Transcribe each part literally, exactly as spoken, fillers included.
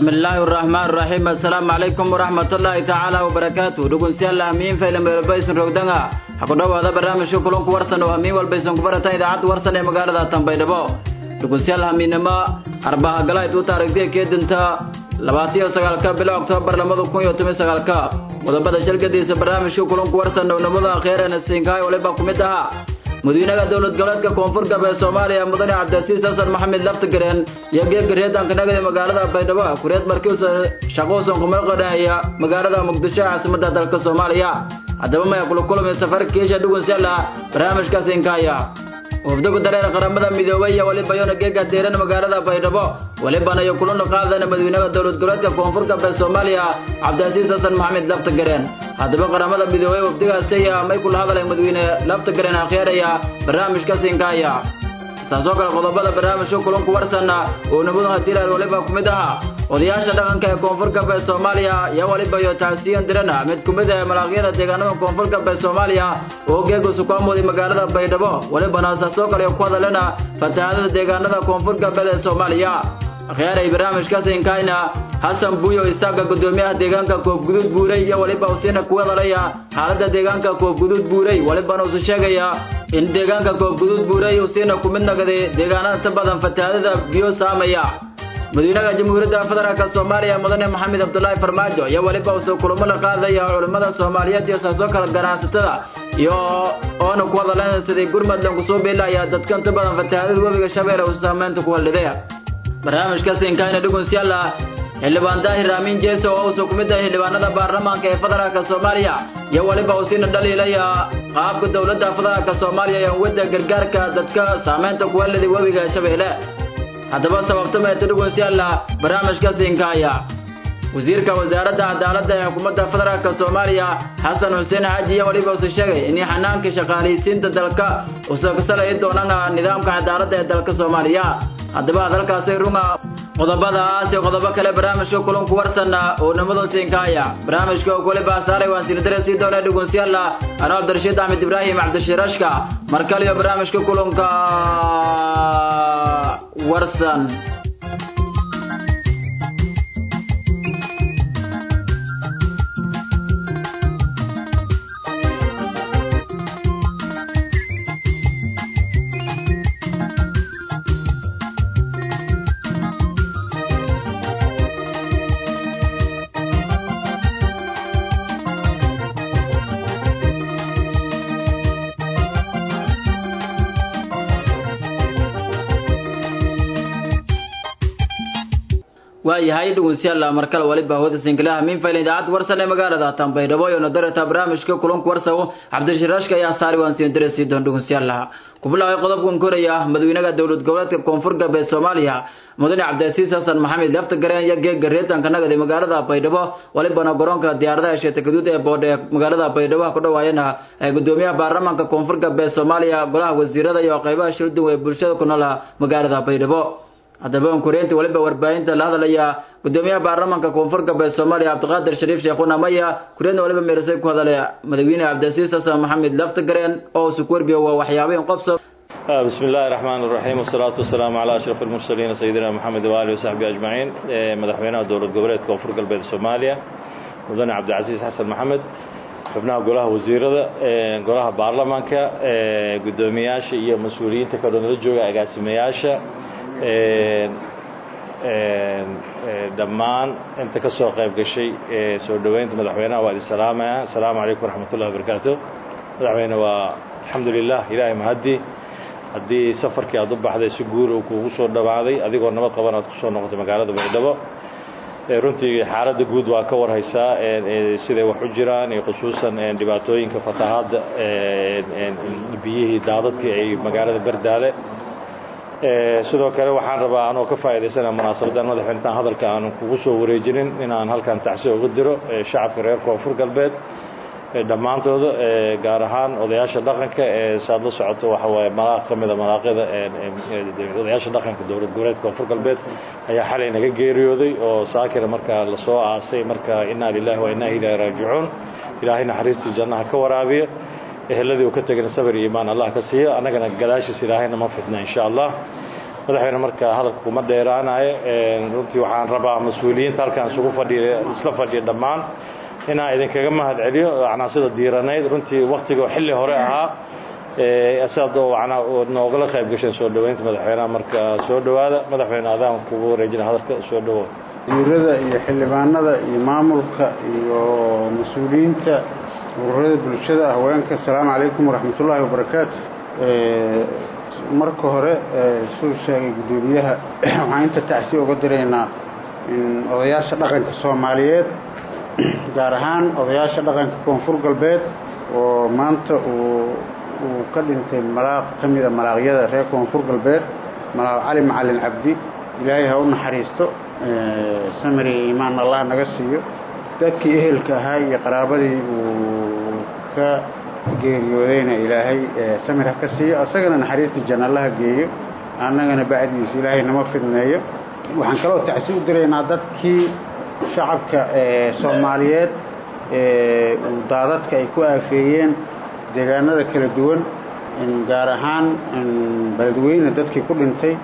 بسم الله الرحمن الرحيم السلام عليكم ورحمة الله تعالى وبركاته دقون سيالله مين فإلم بيسن رودنا حقودوا هذا برنامج شكلون كورسن وهمين والبيسن كبرتا إذاعات ورسن مقالة تنبيدبو دقون سيالله مين ما أربعة قلائد وتاريخ كيد انت لباتيو سغالكا بلا أكتوبر لمدو كون يوتمي سغالكا ودبدا شركة ديس برنامج شكلون كورسن ونمضى خيرا السينكاي ولبا كوميتها مدينة دولة قلادك كونفور قبل سوماليا مدن عبد العزيز حسن محمد لفت قرين يجي قريت أنك نجد مقالة بيدوا كريت مركز شخوص قمر قرية مقالة مقدسة عاصمة دولة سوماليا هذا ما يقول كل من سفر كيش دوغن سلا برامج كاسينكايا وفدوك درير قرامة ميدوية ولي بيون جيجا ديرن مقالة بيدوا ولي بنا يقولون قاعدة مدينة دولة قلادك كونفور قبل سوماليا عبد العزيز حسن محمد لفت قرين هذا بقى قرامة ميدوية وفدوك سيا ما يقول هذا المدينة لفت قرين أخيرا برنامج كاسينكايا تاسوق القضبة برنامج شكلون كورسنا ونبض هتيرا ولبا كمدها ودياشة دقنك كونفور كبه سوماليا يا ولبا يتعسيان درنا مد كمدها ملاقينا ديغانو كونفور كبه سوماليا وجيجو سكامو دي مقالة بيدبو ولبا ناساسوق اليقوض لنا فتحادة ديغانو كونفور كبه سوماليا خيار برنامج كاسينكاينا حسن بويو إساقا قدوميها ديغانكا كوب قدود بوري يا ولبا وسينا كوض ليا حالة ديغانكا كوب قدود بوري ولبا نوسو شاقيا إن ديغانكا كوب قدود بوري وسينا كومنا قدي ديغانا تبادن فتحادة بيو ساميا مدينة جمهورية فدرالك الصومالية مدن محمد عبد الله فرماجو يا ولبا وسو كلمنا قاده يا علماء الصوماليات يا ساسوكا غرانسtada iyo oo ku wadalaan sidii gurmad lagu soo beelay ya dadkan tabadan fatahaada wabiga shabeelle oo saameynta ku waladeeya barnaamijkaas in kaayna dhugun siyaala xildhibaan daahir aamin jeeso oo soo kumida xildhibaanada baarlamaanka ee federaalka Soomaaliya ya waliba oo siin dhaliilaya qaabka dawladda federaalka Soomaaliya ee wada gargaarka dadka saameynta ku waladay wabiga shabeelle hadaba sababta ma dhugun siyaala barnaamijkaas in kaaya wasiirka wasaaradda cadaaladda ee xukuumadda federaalka Soomaaliya Xasan Xuseen Xaaji ya waliba oo sheegay in xanaanka shaqaaleysiinta dalka oo soo kasalay doonana nidaamka cadaaladda ee dalka Soomaaliya hadaba dalkaasi runga qodobadaas iyo qodobo kale barnaamijka kulan ku warsana oo namadan siinkaaya barnaamijka oo kale baasaaray waan siin dareesay doona dhugun siyaala ana Abdirashiid Ahmed Ibrahim Abdishirashka markale barnaamijka kulanka warsan waayahay dhugun siyaala markale waliba wada sinkilaha min fayl idaacad warsane magaalada Tanbaydhabo iyo nadarata barnaamijka kulanka warsaw Cabdishirashka ayaa saari waan siin dareesay doon dhugun siyaala kubilaa qodobkan koraya madaxweynaha dawlad goboleedka koonfur galbeed Soomaaliya mudane Cabdi Casiis Xasan Maxamed lafta gareen iyo geeg gareetan kanaga magaalada Baydhabo waliba garoonka diyaaradaha sheeta gaduud ee boode magaalada Baydhabo ku dhawaayana gudoomiyaha baarlamaanka koonfur galbeed Soomaaliya golaha wasiirada iyo qaybaha shirdu ee bulshada ku nool magaalada Baydhabo hadaba koreenta waliba warbaahinta la hadalaya gudoomiyaha baarlamaanka koonfur galbeed Soomaaliya Cabdiqaadir Shariif Sheekhouna Maya koreenta waliba meersay ku hadalaya madaxweynaha Cabdi Casiis Xasan Maxamed lafta gareen oo su korbiyo waa waxyaabaha qofso بسم الله الرحمن الرحيم والصلاة والسلام على أشرف المرسلين سيدنا محمد وآله وصحبه أجمعين مدحوينا دولة قبرية كونفور قلبية سوماليا مدن عبد العزيز حسن محمد xubnaha golaha wasiirada ee golaha baarlamaanka ee gudoomiyaasha iyo mas'uuliyiinta ka dhanada jooga agaasimayaasha ee ee dhammaan inta ka soo qayb gashay ee soo dhaweynta madaxweynaha waa salaamaya assalaamu alaykum warahmatullahi wabarakatuh madaxweynaha waa alxamdulillah ilaahay mahadi hadii safarkii aad u baxday si guur uu kugu soo dhawaaday adigoo nabad qaban aad ku soo noqotay magaalada Baydhabo runtii xaaladda guud waa ka warhaysaa ee sida wax u jiraan ee khusuusan ee dhibaatooyinka fatahaada ee biyihii daadadkii ay magaalada Bardaale ee sidoo kale waxaan rabaa anoo ka faa'iideysana munaasabadan madaxweynaha hadalka aan kugu soo wareejinin inaan halkan tacsiyo uga diro shacabka reer Koonfur Galbeed dhammaantooda gaar ahaan odayaasha dhaqanka ee saad la socoto waxa waaye malaaq kamida malaaqada ee odayaasha dhaqanka dowlad goboleedka Koonfur Galbeed ayaa xalay naga geeriyooday oo saakira marka la soo aasay marka inna lillahi wa inna ilayhi raaji'uun ilaahay naxariistii jannaha ka waraabiyo eheladii uu ka tagay sabir iyo iimaan Allah ka siiyo anagana gadaashiisa ilaahayna ma fidna insha Allah madaxweyne marka hadalka kuma dheeraanayo runtii waxaan rabaa mas'uuliyiinta halkan isugu fadhiya isla fadhiya dhammaan inaan idinkaga mahad celiyo canaasida diiranayd runtii waqtiga xilli hore ahaa asaadoo waxna noogala qayb gashay soo dhaweynta madaxweynaha marka soo dhawaada madaxweyne adaan kugu wareejina hadalka soo dhawo wasiirada iyo xildhibaanada iyo maamulka iyo mas'uuliyiinta ururada bulshada haweenka assalaamu calaykum waraxmatullaahi wabarakaatu marka hore soo sheegay gudoomiyaha waxaan inta tacsi uga diraynaa in odayaasha dhaqanka Soomaaliyeed gaar ahaan odayaasha dhaqanka Koonfur Galbeed oo maanta uu uu ka dhintay malaaq kamida malaaqyada reer Koonfur Galbeed malaaq Cali Macalin Cabdi ilaahay ha u naxariisto samiri iimaan Allah naga siiyo dadkii ehelka ahaa iyo qaraabadii uu ka geeriyoodayna ilaahay samir ha ka siiyo asagana naxariista janno Allah geeyo annagana bacdiisa ilaahay nama fidneeyo waxaan kaloo tacsi u diraynaa dadkii shacabka Soomaaliyeed ee daadadka ay ku aafeeyeen deegaanada kala duwan in gaar ahaan beledweyne dadkii ku dhintay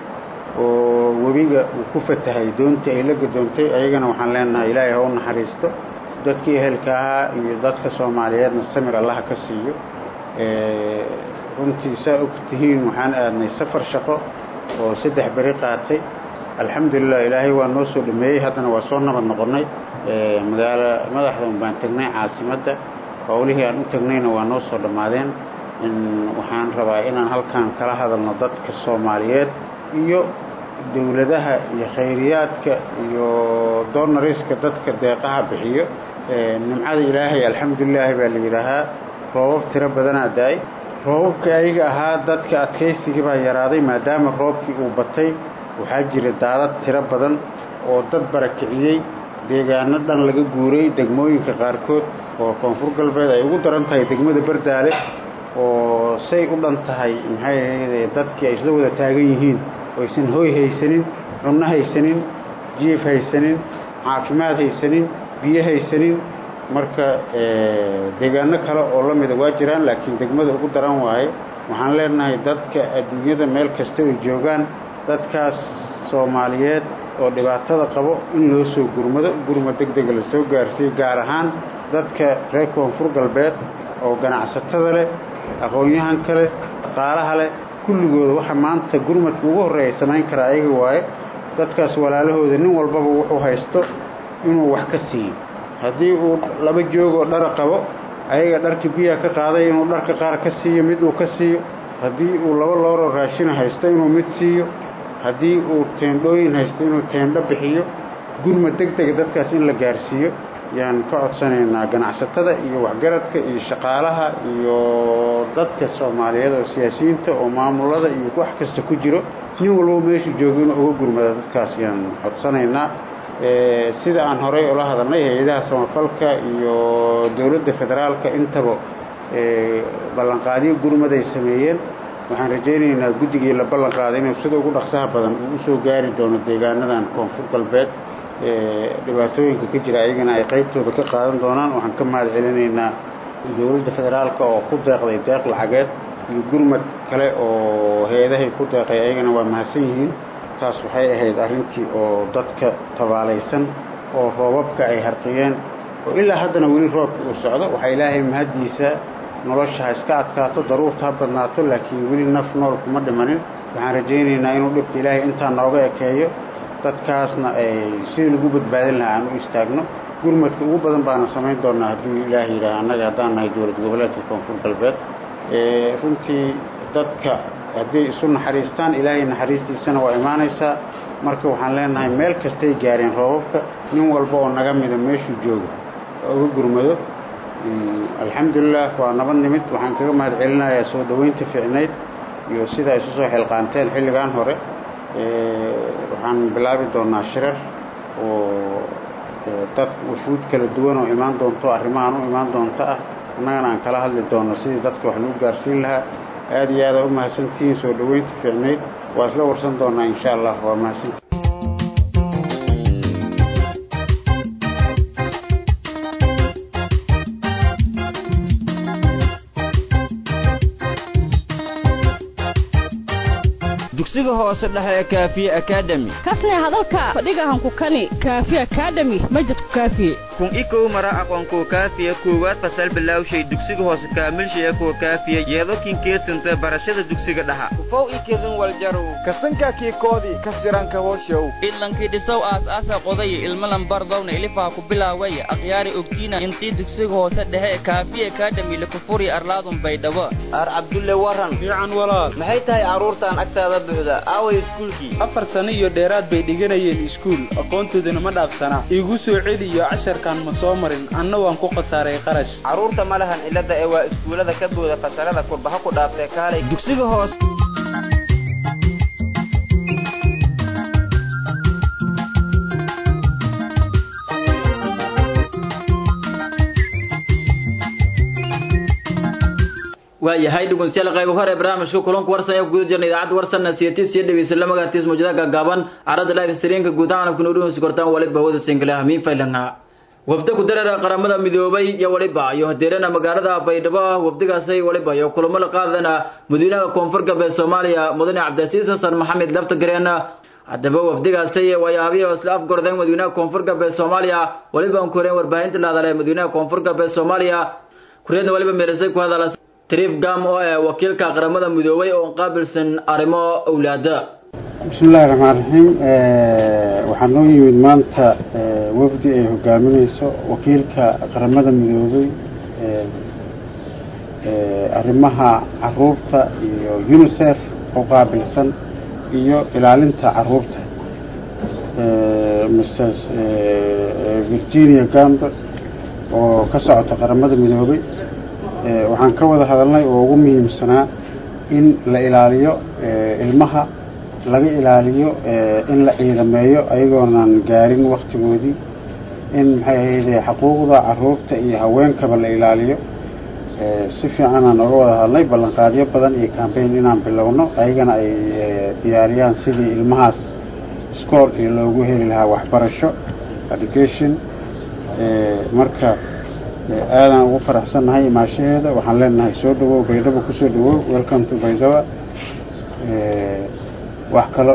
oo wabiga uu ku fatahay doontii ay la gadoontay ayagana waxaan leenahay ilaahay ha u naxariisto dadkii ehelka ahaa iyo dadka Soomaaliyeedna samir Allah ka siiyo ee runtii saa ogtihiin waxaan aadnay safar shaqo oo saddex bari qaatay alxamdulillah ilaahay waa noo soo dhameeyay haddana waa soo nabad noqonnay ee magaala madaxda baan tagnay caasimadda howlihii aan u tagnayna waa noo soo dhamaadeen in waxaan rabaa inaan halkaan kala hadalno dadka Soomaaliyeed iyo dawladaha iyo khayriyaadka iyo doonariska dadka deeqaha bixiyo ee nimcada ilaahay alxamdulillah baa la yiraahaa roobab tiro badan aday roobka ayaga ahaa dadka adkaysiga baa yaraaday maadaama roobkii uu batay waxaa jira daadad tiro badan oo dad barakiciyay deegaano dhan laga guuray degmooyinka qaarkood oo Koonfur Galbeed ay ugu daran tahay degmada Bardaale oo say u dhan tahay maxay ahayd dadkii ay isla wada taagan yihiin oo isan hooy haysanin cunno haysanin jiif haysanin caafimaad haysanin biyo haysanin marka deegaano kale oo la mid ah waa jiraan laakiin degmada ugu daran waaye waxaan leenahay dadka adduunyada meel kasta ay joogaan dadkaas Soomaaliyeed oo dhibaatada qabo in loo soo gurmado gurmad degdeg la soo gaarsiyo gaar ahaan dadka reer Koonfur Galbeed oo ganacsatada leh aqoonyahan kale qaalaha leh kulligooda waxa maanta gurmadka ugu horeeyay sameyn kara ayaga waaye dadkaas walaalahooda nin walbaba wuxuu haysto inuu wax ka siiyo haddii uu laba joog oo dhar qabo ayaga dharka biyaha ka qaaday inuu dharka qaar ka siiyo mid uu ka siiyo haddii uu laba looro raashin haysto inuu mid siiyo haddii uu teendhooyin haysto inuu teendho bixiyo gurmad degdeg dadkaas in la gaarsiiyo yaan ka codsanaynaa ganacsatada iyo waxgaradka iyo shaqaalaha iyo dadka Soomaaliyeed oo siyaasiyiinta oo maamulada iyo wax kasta ku jiro nin walba meesha joogo inuu uga gurmado dadkaas yaan codsanaynaa ee sida aan horay ula hadalnay hay'adaha samafalka iyo dawladda federaalka intaba ee ballan qaadiyo gurmad ay sameeyeen waxaan rajaynaynaa guddigii la ballan qaaday inuu sida ugu dhaqsaha badan uu soo gaari doono deegaanadan Koonfur Galbeed ee dhibaatooyinka ka jira ayagana ay qaybtooda ka qaadan doonaan waxaan ka mahad celinaynaa dawladda federaalka oo ku deeqday deeq lacageed iyo gurmad kale oo hay'adaha ku deeqay ayagana waa mahadsan yihiin taas waxay ahayd arrintii oo dadka tabaalaysan oo roobabka ay harqiyeen oo ilaa haddana weli roobka uu socdo waxa ilaahay mahadiisa nolosha iska adkaato daruurta badnaato laakiin weli naf nool kuma dhimanin waxaan rajaynaynaa inuu dhibka ilaahay inta nooga ekeeyo dadkaasna ay si lagu badbaadin lahaa aan u istaagno gurmadka ugu badan baana sameyn doonaa haddii ilaahay yiraahdo annaga haddaan nahay dowlad goboleedka Koonfur Galbeed ee runtii dadka haddii isu naxariistaan ilaahay naxariistiisana waa imaanaysaa marka waxaan leenahay meel kasta ay gaareen roobabka nin walba oo naga mid ah meeshuu joogo uga gurmado alxamdulillah waa nabad nimid waxaan kaga mahad celinayaa soo dhaweynta fiicneyd iyo sida ay isu soo xilqaanteen xilligan hore ee waxaan bilaabi doonaa shirar oo dad wuxuud kala duwan oo imaan doonto arrimahan u imaan doonto ah annagana aan kala hadli doono sidii dadka wax lagu gaarsiin lahaa aad iyo aad u mahadsantihiin soo dhaweynta fiicneyd waa isla warsan doonaa insha Allah waa mahadsan dugsiga hoose dhexe Kaafiye Academy kasne hadalka fadhigahan ku kani Kaafiye Academy majid Kaafiye kun iko mara aqoon ku Kaafiye kuwaad fasal bilawshay dugsiga hoose kaamil shay ku Kaafiye yeedo kinkeesanta barashada dugsiga dhaxa fow ikidin wal jaru kasanka ki koodi kasiranka hooshow ilankii dhisow aas aasa qoday ilmo lambar dawna ilifa ku bilaaway aqyaari ogtiina intii dugsiga hoose dhexe Kaafiye Academy la ku furi arlaadun baydhabo ar Abdulle waran fiican walaal maxay tahay aruurtan agtaada buuxda aaway iskuulkii afar sano iyo dheeraad bay dhiganayeen iskuul aqoontoodana ma dhaafsana igu soo celiyo casharkan ma soo marin anna waan ku qasaaray qarash aruurta ma lahan ilada ee waa iskuulada ka buuxda fasalada kurbaha ku dhaaftay kaalay dugsiga hoose waayahay dhugunsiyaal qayb hore barnaamijka kulanka warsan ee guud jirnay idaacad warsan nasiyatis iyo dhageysay la magaatis mujadaga gaaban arada live streamka guud ahaan ku nuurin sugortaan waliba wada single ahmiin faylanga wafda ku dareera qaramada midoobay iyo waliba iyo hadeerana magaalada Baydhabo wafdigaasay waliba iyo kulamo la qaadana madiinaha koonfur galbeed Soomaaliya mudane Cabdisiis Xasan Maxamed lafta gareena hadaba wafdigaasay wayaabiyo isla afgordan madiinaha koonfur galbeed Soomaaliya waliba aan koreen warbaahinta la hadalay madiinaha koonfur galbeed Soomaaliya kureedna waliba meelasay ku hadalay تريف قام وكيل كقرمة مدوي وقابل سن أرمى أولاده. بسم الله الرحمن الرحيم وحنوي من مانتا وفدي قامني سو وكيل كقرمة مدوي أرمها عروفتا يونيسف وقابل سن iyo ilaalinta caruurta Mister Virginia Gamble oo ka socota qaramada midoobay waxaan ka wada hadalnay oo ugu muhiimsanaa in la ilaaliyo ilmaha laga ilaaliyo in la ciidameeyo ayagoonan gaarin waqtigoodii in maxay ahayd xuquuqda caruurta iyo haweenkaba la ilaaliyo si fiican aan uga wada hadalnay ballanqaadyo badan iyo campaign inaan bilowno ayagana ay diyaariyaan sidii ilmahaas school iyo loogu heli lahaa waxbarasho education marka أنا وفرح سنة هاي مع شهادة وحلنا هاي سود وبيضاء وكسود welcome to بيضاء وحكلا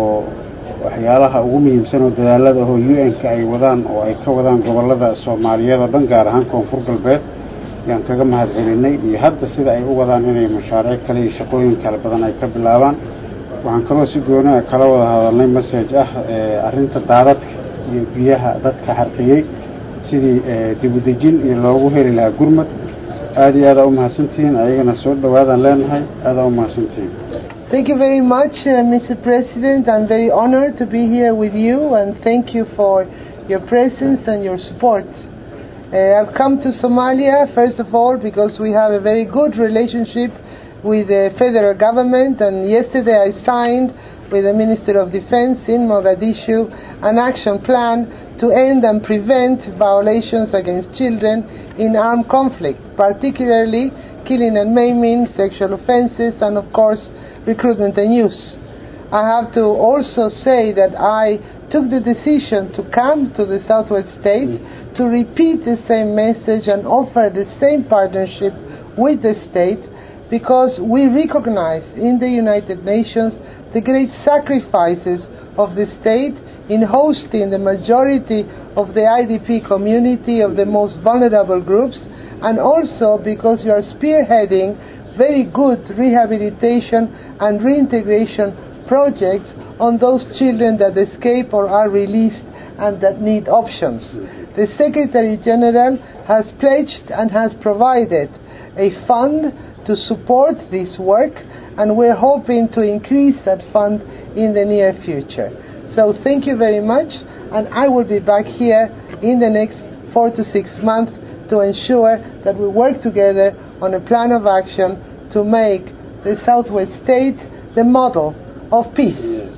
وحيالها وقومي يمسنوا دلالة هو يو إن كأي وضان أو أي كوضان قبل هذا الصومالية ضن جارهان كونفور البيت يعني كجمع هذا الني بيحدث سيد أي وضان هنا مشاريع كلي شقوين كالبضان أي كبل لابان وعن كلو سيجونا كلو هذا الني مسج أه أرنت دارت بيها ضد كحرقية sidii dibudejin iyo loogu heli lahaa gurmad aad iyo aad u mahadsantiin ayagana soo dhawaadaan leenahay aad u mahadsantiin. Thank you very much, uh, Mister President. I'm very honored to be here with you and thank you for your presence and your support. Uh, I've come to Somalia first of all because we have a very good relationship with the federal government, and yesterday I signed with the Minister of Defense in Mogadishu an action plan to end and prevent violations against children in armed conflict, particularly killing and maiming, sexual offenses, and of course recruitment and use. I have to also say that I took the decision to come to the Southwest States to repeat the same message and offer the same partnership with the state, because we recognize in the United Nations the great sacrifices of the state in hosting the majority of the I D P community, of the most vulnerable groups, and also because you are spearheading very good rehabilitation and reintegration projects on those children that escape or are released and that need options. The Secretary General has pledged and has provided a fund to support this work, and we're hoping to increase that fund in the near future. So thank you very much, and I will be back here in the next four to six months to ensure that we work together on a plan of action to make the Southwest State the model of peace. Yes.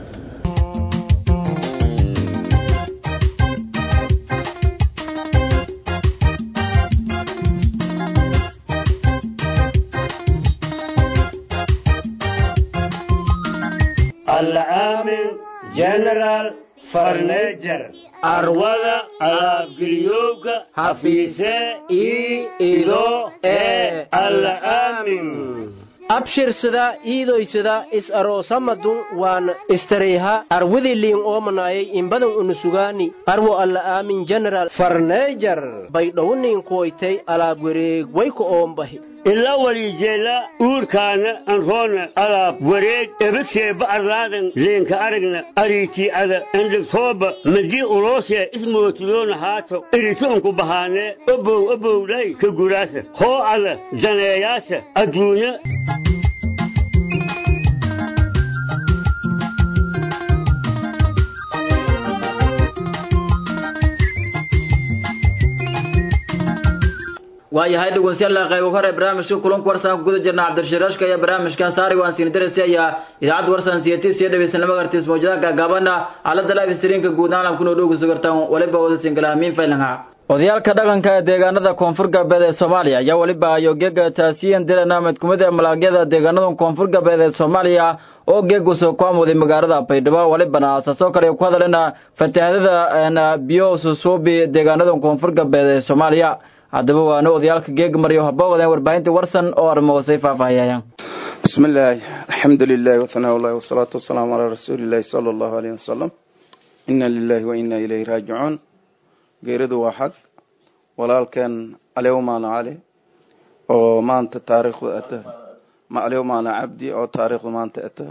العامل جنرال فرنيجر أروضة أبقليوك حفيسة إي إلو إي العامل abshir sida iidoy sida is aroosamadun waan istareyha arwidi liin oomanayay inbadan unusugaani arwo alla aamin general farneejar bay dhownin koytay alaab wareeg wayku oombahi إلا وليجيلا أوركانا أنفونا على وريد إبسي بأرلادن لينك أرقنا أريتي على عندك صوبة مدي أوروسيا اسمه تلون هاتو إريتونكو بهانة أبو أبو لي كقراسة هو على زناياسة أدونا waayahay dhegeystayaal qayb hore barnaamijka kulanka warsan ku guda jirna Cabdirashiraashka iyo barnaamijkan saari waan siin dareysaya idaacad warsan siyaasadii dhaweysnimo gartis mowjadaha gaabana aalada live streamka guud ahaan ku noo sugartaan waliba wada singalaamiin faylanha odayaalka dhaqanka ee deegaanada koonfur galbeed ee Soomaaliya ayaa waliba ayo geega taasiyan dilanaamad kumida malaagyada deegaanada koonfur galbeed ee Soomaaliya oo geegu soo koomoday magaalada Baydhabo waliba aasaaso kale ku hadalena fatahaadada biyo soo soobi deegaanada koonfur galbeed ee Soomaaliya haddaba waana odayaalka geeg mariyo habawada warbaahinta warsan oo armoosay faafahayaan bismillaah alxamdulillaah wa thanaa lillahi wa salaatu wasalaamu ala rasuulillaah sallallahu alayhi wasallam inna lillahi wa inna ilayhi raaji'uun geeradu waa xaq walaalkan aliyowmaana cali oo maanta taariikhdu ata ma aliyowmaana cabdi oo taariikhdu maanta ata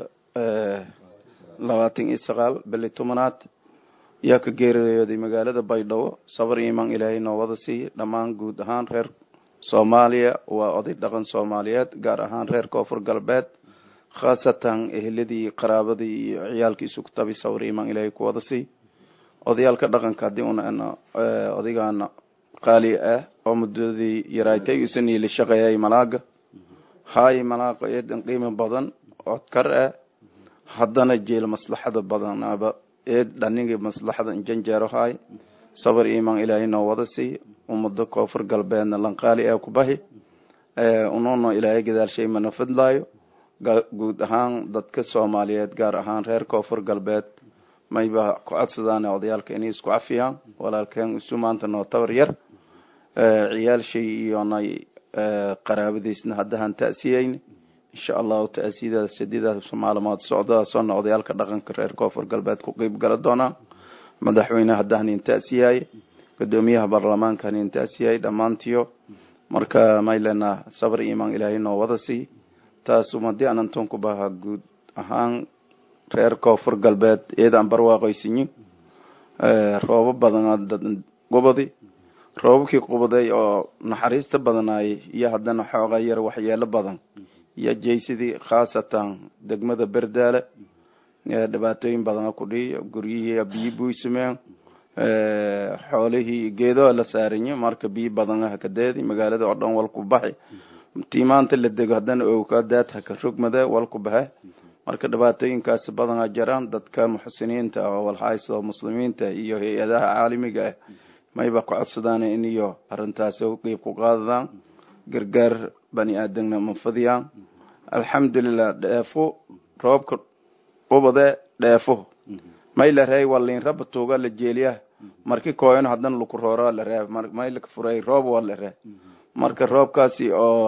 labaatan iyo sagaal bili tobanaad yaa ka geeriyooday magaalada Baydhabo sabar iimaan ilaahay noo wada siiyay dhammaan guud ahaan reer Soomaaliya waa oday dhaqan Soomaaliyeed gaar ahaan reer Koonfur Galbeed khaasatan ehladii qaraabadii iyo ciyaalkiisu ku tabi sabar iimaan ilaahay ku wada siiyay odayaalka dhaqanka hadii una odaygaana qaali ah oo muddadii yaraatay isanii la shaqeeyay malaaga hay malaaqa ee qiimo badan oo kar ah haddana jeel maslaxada badan aba ee dhaniga maslaxada janjeero hay sabar iimaan ilaahay noo wada siiyay ummadda Koonfur Galbeedna lan qaali ah ku bahi ee unono ilaahay gadaal shay mana fadlaayo guud ahaan dadka Soomaaliyeed gaar ahaan reer Koonfur Galbeed mayba ku codsadaan odayaalka inay isku afiyaan walaalkeen isu maanta noo tawar yar ee ciyaal shay iyo nay qaraabadiisna hadaan taasiyeyn insha Allah taasida sidida Soomaaliyeed socda soo odayaalka dhaqanka reer Koonfur Galbeed ku qayb gal doona madaxweynaha hadaan taasiyay gudoomiyaha baarlamaanka in taasiyay dhamaantiyo marka maylana sabar iimaan ilaahay noo wada si taas umadi aanan ku baha guud ahaan reer Koonfur Galbeed eedan barwaaqaysiin ee roob badan dad gobodi roobkii qobaday oo naxariista badanay iyo hadana xooga yar waxyeelo badan iyo jeeysidii khaasatan degmada Berdaale ee dhibaatooyin badan ku dhiyay guriyihii biyo buuysmeen ee xoolihii geedo la saarnay marka biyo badan ah ka deeday magaalada oo dhan wal ku baxay tiimaanta la dego hadana oo ka daad ka rugmada wal ku baxay marka dhibaatooyinkaas badan jiraan dadka muxsiniinta oo wal hayso muslimiinta iyo hay'adaha caalamiga ah mayba ku codsadaan in iyo arintaas oo qeyb ku qaadaan gargaar bani aadamna mafadiyaan alxamdulillah dheefo roobka qobada dheefo mayla ray waliin rab tooga la jeeliya markii kooyana hadan lagu rooro la reeb mayla ka furay roob wala reeb marka roobkaasi oo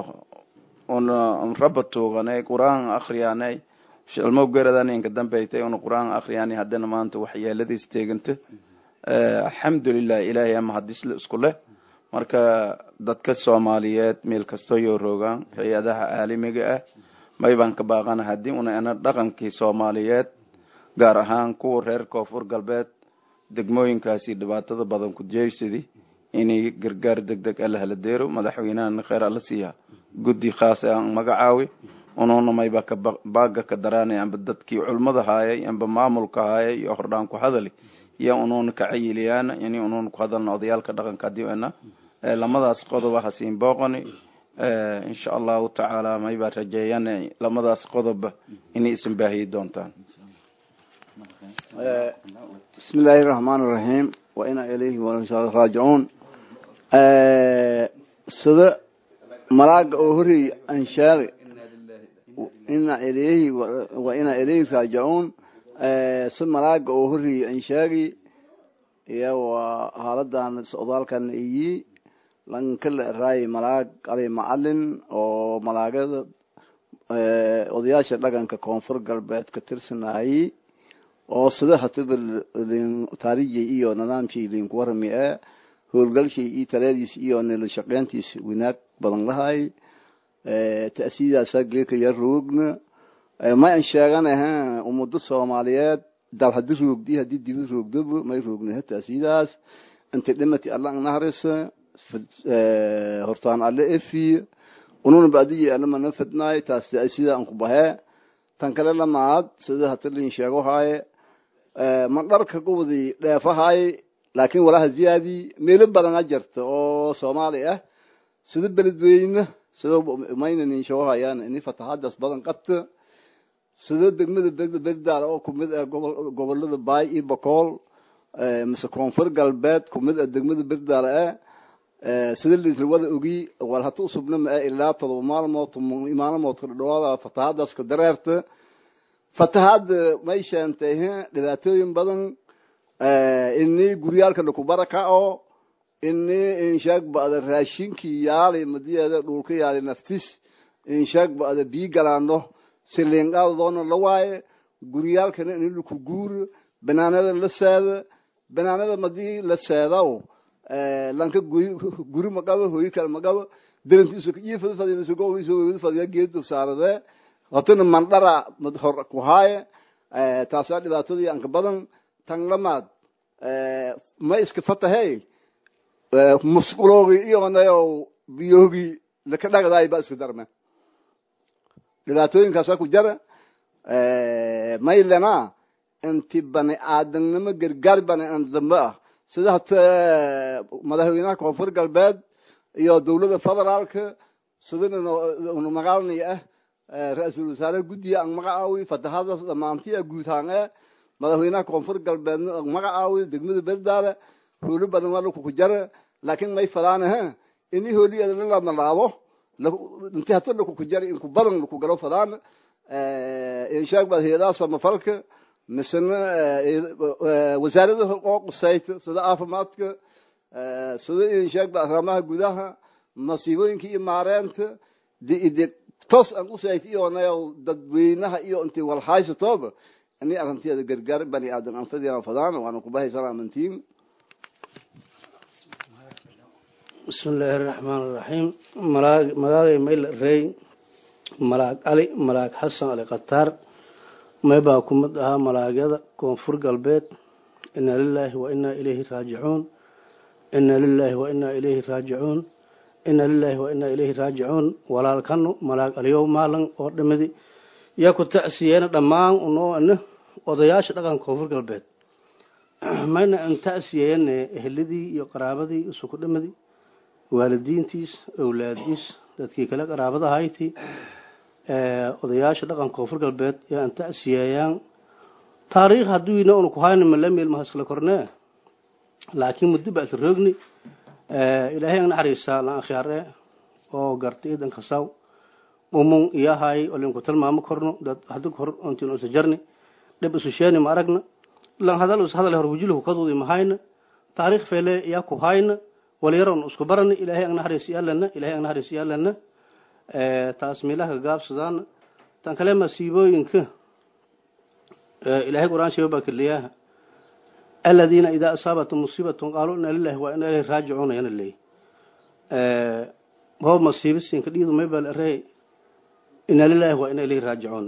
on rab tooganay quraan akhriyanay shalmo garadan in ka dambeeyay on quraan akhriyani hadana maanta waxyeeladiis teeganta alxamdulillah ilaahay ama hadis la isku leh marka dadka Soomaaliyeed meel kasto iyo roogan hay'adaha caalamiga ah mayban ka baaqana hadii una ana dhaqankii Soomaaliyeed gaar ahaan kuwa reer Koonfur Galbeed degmooyinkaasi dhibaatada badan ku jeeysidii inay gargaar degdeg ah la deero madaxweynaha khayr alla siiya guddi khaas ah magacaawi unoona mayba ka baaga ka daraanay amba dadkii culimada haayay amba maamulka haayay iyo hordaan ku hadali iyo unoona ka cayiliyaan yani unoona ku hadalna odayaalka dhaqanka diiwana lamadaas qodob ah siin booqani insha Allah ta'ala mayba rajeeyaan lamadaas qodob inay isin baahiy doontaan bismillahir rahmanir rahim wa inna ilayhi wa inna raaji'un sida malaaga oo hori anshaari inna ilayhi wa inna ilayhi raaji'un sida malaaga oo hori anshaari iyo haladan socdaalkan iyi lan kala raay malaag qali macallin oo malaagada odayaasha dhaqanka koonfur galbeed ka tirsanayay oo sida hataba taariikhi iyo nidaamkii linku warmi ah howlgalshii iyo taladiis iyo nila shaqeyntiis winaag badan lahay ee taasiidaas geeka yar roogna ma aan sheeganahay ummadda Soomaaliyeed dal hadii roogdi hadii dib roogdo ma roogna taasiidaas inta dhimati Allah naharisa hortaan alle efi ununa baadiye alla ma nafadnaay taasiida aan ku bahay tan kale lamaad sida hatalin sheego haye ma dharka gubadi dheefahay laakiin walaha ziyaadi meel badan ajarta oo Soomaali ah sida beledweyne sida maynan sheego hayaan in fatahadas badan qabta sida degmada Begdaad oo kumid ah gobolada Baay iyo Bakool mise koonfur galbeed kumid ah degmada Begdaad ah sida la wada ogi wal hatu subna ma ilaa todoba maalmood maalmood ka dhawaada fatahadas ka dareerta fatahaad ma yeeshantay dhibaatooyin badan inni guriyalka ku barakao inni inshaag baad raashinkii yaali madiyada dhulka yaali naftis inshaag baad bi galaano silingaal doona la waaye guriyalka in ku guur banaanada la saada banaanada madii la saadaw lanka guri magaba hooyi kala magaba dirintiisu iyo fadfadinayso goobiso fadhiya geed saarade watana mandara madhor ku haaye taasa dhibaatadii aan ka badan tan lamaad ma iska fatahay musquloogi iyo nayo biyogi la ka dhagday ba iska darma dhibaatooyinkaas ku jara maylana inti bani aadamnimo gargaar bani aadamada sida madaxweynaha koonfur galbeed iyo dawladda federaalka sida uu magaalnay ah ra'iisul wasaare gudiga aan magacaawi fatahaada dhamaantii guutaan ah madaxweynaha koonfur galbeed magacaawi degmada Begdaad howlo badan waa ku jara laakiin may falaanaha in howliyada la malaabo inta hata ku jara in ku badan ku galo falaan ee inshaag baa heedaa samafalka مثلا وزارة الحقوق السيد سدا عفماتك سدا إنشاء بأهرامها جودها نصيبين كي إمارات دي دي تص أنو سيد إيو أنا يو تدوينها إيو أنت والحاجة طاب أني أنتي هذا جرجار بني آدم أنفذ يا فلان وأنا كباهي سلام منتين. بسم الله الرحمن الرحيم. ملاك ملاك ميل ري ملاك علي ملاك حسن علي قطار ما يبقى مدها ملاقية كونفور قلبيت إنا لله وإنا إليه راجعون إنا لله وإنا إليه راجعون إنا لله وإنا إليه راجعون ولا كانوا ملاك اليوم مالن أردمدي يأكل تأسيين دمان إنه إنه وضياش لكان كونفور قلبيت ما إن أن تأسيين هلدي يقرابدي سكودمدي والدين تيس أولاديس تذكي كلا قرابده هايتي odayaasha dhaqanka koonfur galbeed ee aan taasiyayaan taariikh haduu inoo ku hayno malameel ma hasla kornaa laakiin muddo baad roogni ee ilaahay aan naxariisa la akhyaare oo gartay dan kasaw umum iyahay oo leen ku tilmaamo korno dad hadda hor intii oo sajarni dib isu sheeni ma aragna lan hadal us hadal hor wajiluhu kadoodi ma hayna taariikh feele yaa ku hayna waliyaroon isku barani ilaahay aan naxariisa yaalana ilaahay aan naxariisa yaalana taasmiilaha gaabsadaan tan kale masiibooyinka ilaahay quraan sheego baa kaliyaha alladina idha asabatum musibatun qalu inna lillahi wa inna ilayhi raaji'un yana leey ee hoo masiibisiin kadiidu may bal aray inna lillahi wa inna ilayhi raaji'un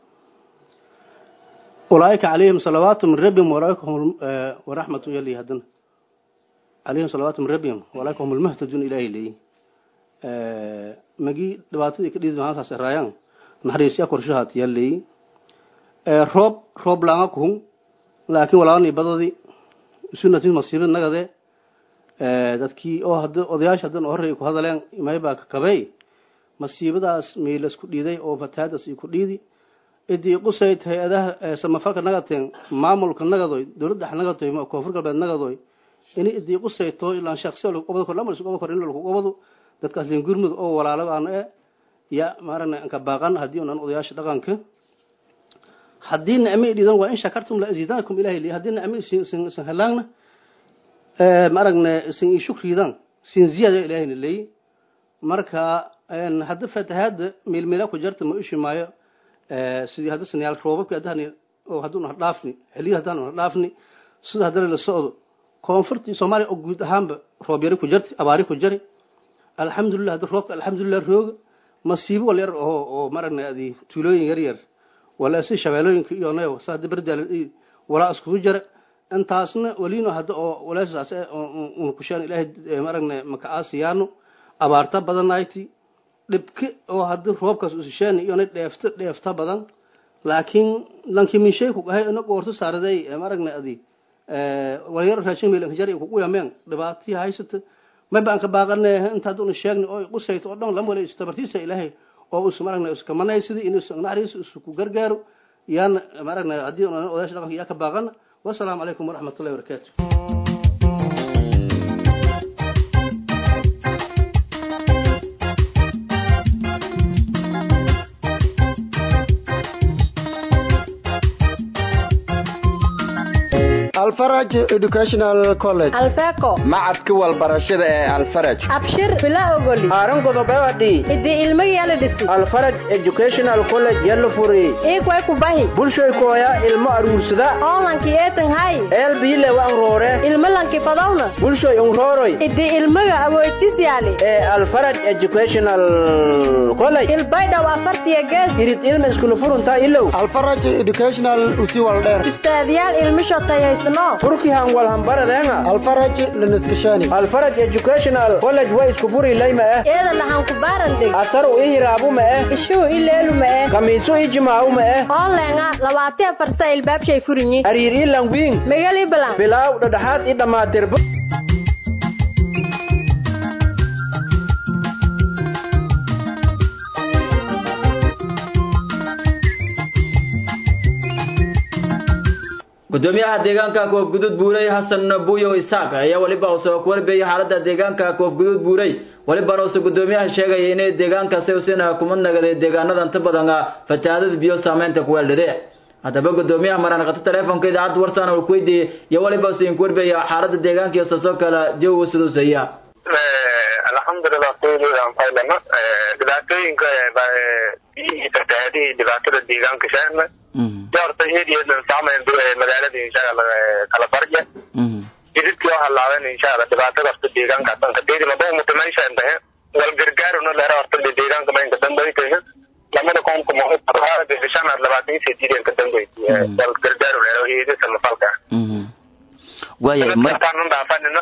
ulaika alayhim salawatu min rabbihim wa rahmatuhum wa rahmatu yalli hadan alayhim salawatu min rabbihim wa lahum al-muhtadun ilayhi leey ee magi dhibaatadii ka dhigay halkaas raayaan naxariisiya qorshahaad yalay ee roob roob laanga ku laakiin walaani badadi sunnati masiibad nagade ee dadkii oo hadda odayaasha hadan horey ku hadaleen imayba ka kabay masiibadaas meel isku dhiiday oo fatahadas ku dhiidi idii qusayt hay'adaha samafalka nagateen maamulka nagadoy dawladda nagadoy ma koonfur galbeed nagadoy in idii qusayto ilaa shakhsi oo qobad kor lama isku qobad kor in lagu qobado dadkaas leen gurmud oo walaalo aan ee ya maarana ka baaqan hadii aan odayaasha dhaqanka hadii naamay dhidan waa in shakartum la azidakum ilaahi li hadii naamay sin halaagna ee maaragna sin shukridan sin ziyada ilaahi leey marka een hadda fatahaada meelmeela ku jirta ma ishi maayo ee sidii hadda sanayaal roobabka hadana oo haduna dhaafni xilliga hadana dhaafni sida hadana la socdo koonfurta Soomaaliya oo guud ahaanba roob yari ku jirta abaari ku jiri alxamdulillah hadda roobka alxamdulillah roog masiibo wal yar oo oo maragnaadi tuulooyin yar yar wala si shabeelooyinka iyo nayo saad bardal wala isku jira intaasna waliino hadda oo walaasaas oo ku shaan ilaahay maragna maka aasiyaano abaarta badanayti dibki oo hadda roobkaas u shishaan iyo dheefta dheefta badan laakiin lankii min shay ku gahay inuu qoorto saaraday maragnaadi ee waliyo raashin meel ka jari ku yameen dhibaatii haysata ma baan ka baaqanay inta hadda uu sheegni oo qusayto oo dhan lama wala istabartiisa ilaahay oo uu maragna isku manaysid inuu naxariis isku gargaaro yaan maragna hadii uu odash dhaqanka yaa ka baaqana والسلام عليكم ورحمة الله وبركاته الفرج educational college الفاكو معك والبرشدة الفرج أبشر بلا أقولي هارون قدو بيوادي إدي إلمي يالا دسي الفرج educational college يلو فوري إيه كوي كوباهي بلشوي كويا إلمو أروسدا أولانكي إيتن هاي إل بيلي وانغوري إلملانكي فضونا بلشوي انغوروي إدي إلمي أبويتيس يالي إيه الفرج educational college البايدة وافرتي يجاز إريد إلم اسكولو فورون تا إلو الفرج educational أسي والدير استاذيال إلمشو تيسنو تركي هان والهمبرة الفرج لنسكشاني الفرج educational college ويس كفوري ليما إيه اللي هان كبارن دي أسرو إيه رابو ما إشو إليلو ما كميسو إجماعو ما أولانا لواتي فرسا الباب شاي فرني أريري لنبين ميغالي بلان بلاو ددحات إذا ما تربو gudoomiyaha deegaanka koof gudud buuray Hassan Buuyo Isaaq ayaa waliba soo warbeeyay xaaladda deegaanka koof gudud buuray waliba roos gudoomiyaha sheegay in deegaanka Sewsena kuma nagaday deegaanada inta badan fatahaadada biyo saameynta ku weelade hadaba gudoomiyaha maran qata telefoonka idaacad warsan oo ku weydiiyay iyo waliba soo warbeeyay xaaladda deegaanka iyo soo kala jawi sidoo sayya alxamdulillah aan faylana dhibaatooyinka ee fatahaadii dhibaatada deegaanka shaana جارت هذه السامة مدارس إن شاء الله كلا برجة. جديد كيا هاللاوين إن شاء الله دبعت رفت ديجان كاتن كتير ما بقى متميز عنده والجرجار إنه لا رفت ديجان كمان كتن بيته لما نقوم كمهت هذا بفشان على بعدين سيدين كتن بيته والجرجار ولا هي ده سمفالك. ويا ما كانوا دافعنا.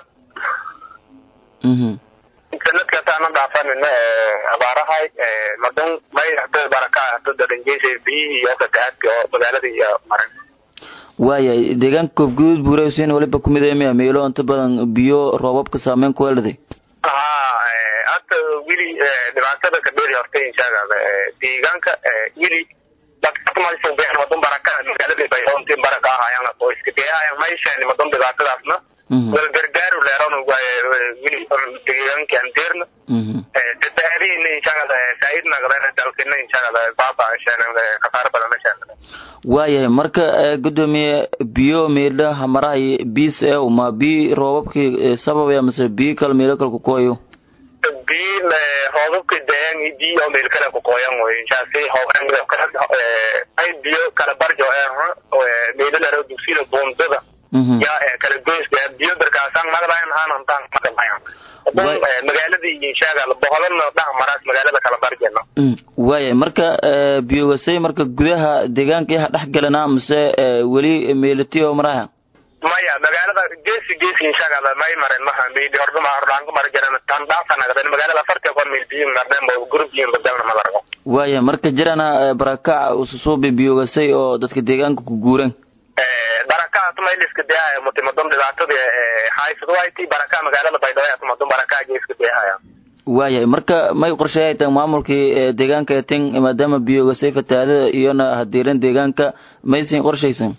كانت كتانا دافعنا عبارة هاي مدن ما يحتاج بركة تقدر نجيش بي يفتح مدارس يا مرن. ويا deegaan koof guud buuraysan waliba kumideemay meelo inta badan biyo roobabka saameyn ku leedahay ah at wili dhibaatada ka dheer yartay insha Allah deegaanka wili dadka ma soo bixin wadon baraka magaalada bay runtii baraka ahayaan oo iska deegaanka ma yeeshaan wadon dhibaatadaasna wal gargaar u leeran wili deegaanka anteerna ee taariikhna insha Allah saayidna galana dalkina insha Allah baaba inshaana qatar badan inshaana waayahay marka gudoomiye biyo meedha hamaray bis ee uma bi roobabkii sababay ama bi kal meelo kale ku kooyo bi roobabkii deen biyo meel kale ku kooyan oo inshaasi hoogan ay biyo kala barjo ee meelo la roo dugsiga boondada ya kala goys biyo darkaasan magalayn hanan tan magalayn magaalada insha Allah boqolna dhax maras magaalada kala barjena waaya marka biyogasay marka gudaha deegaanka ah dhax galana mise wali meelatiyo maraha maya magaalada geesi geesi insha Allah may maran ma hamid hordo ma hordan ku marjana tan dhaafana gadan magaalada afarta qoon meel biyo mardan bo group biyo badalna ma largo waaya marka jirana baraka ususo biyogasay oo dadka deegaanka ku guuran baraka tuma iska deeyaa mutimadon dhibaatada hay'ado ay tii baraka magaalada Baydhabo ay tumadon baraka iska deeyaa waaya marka may qorsheeyay maamulkii deegaanka tin maadaama biyoga sayfataada iyo hadiiran deegaanka may siin qorsheysan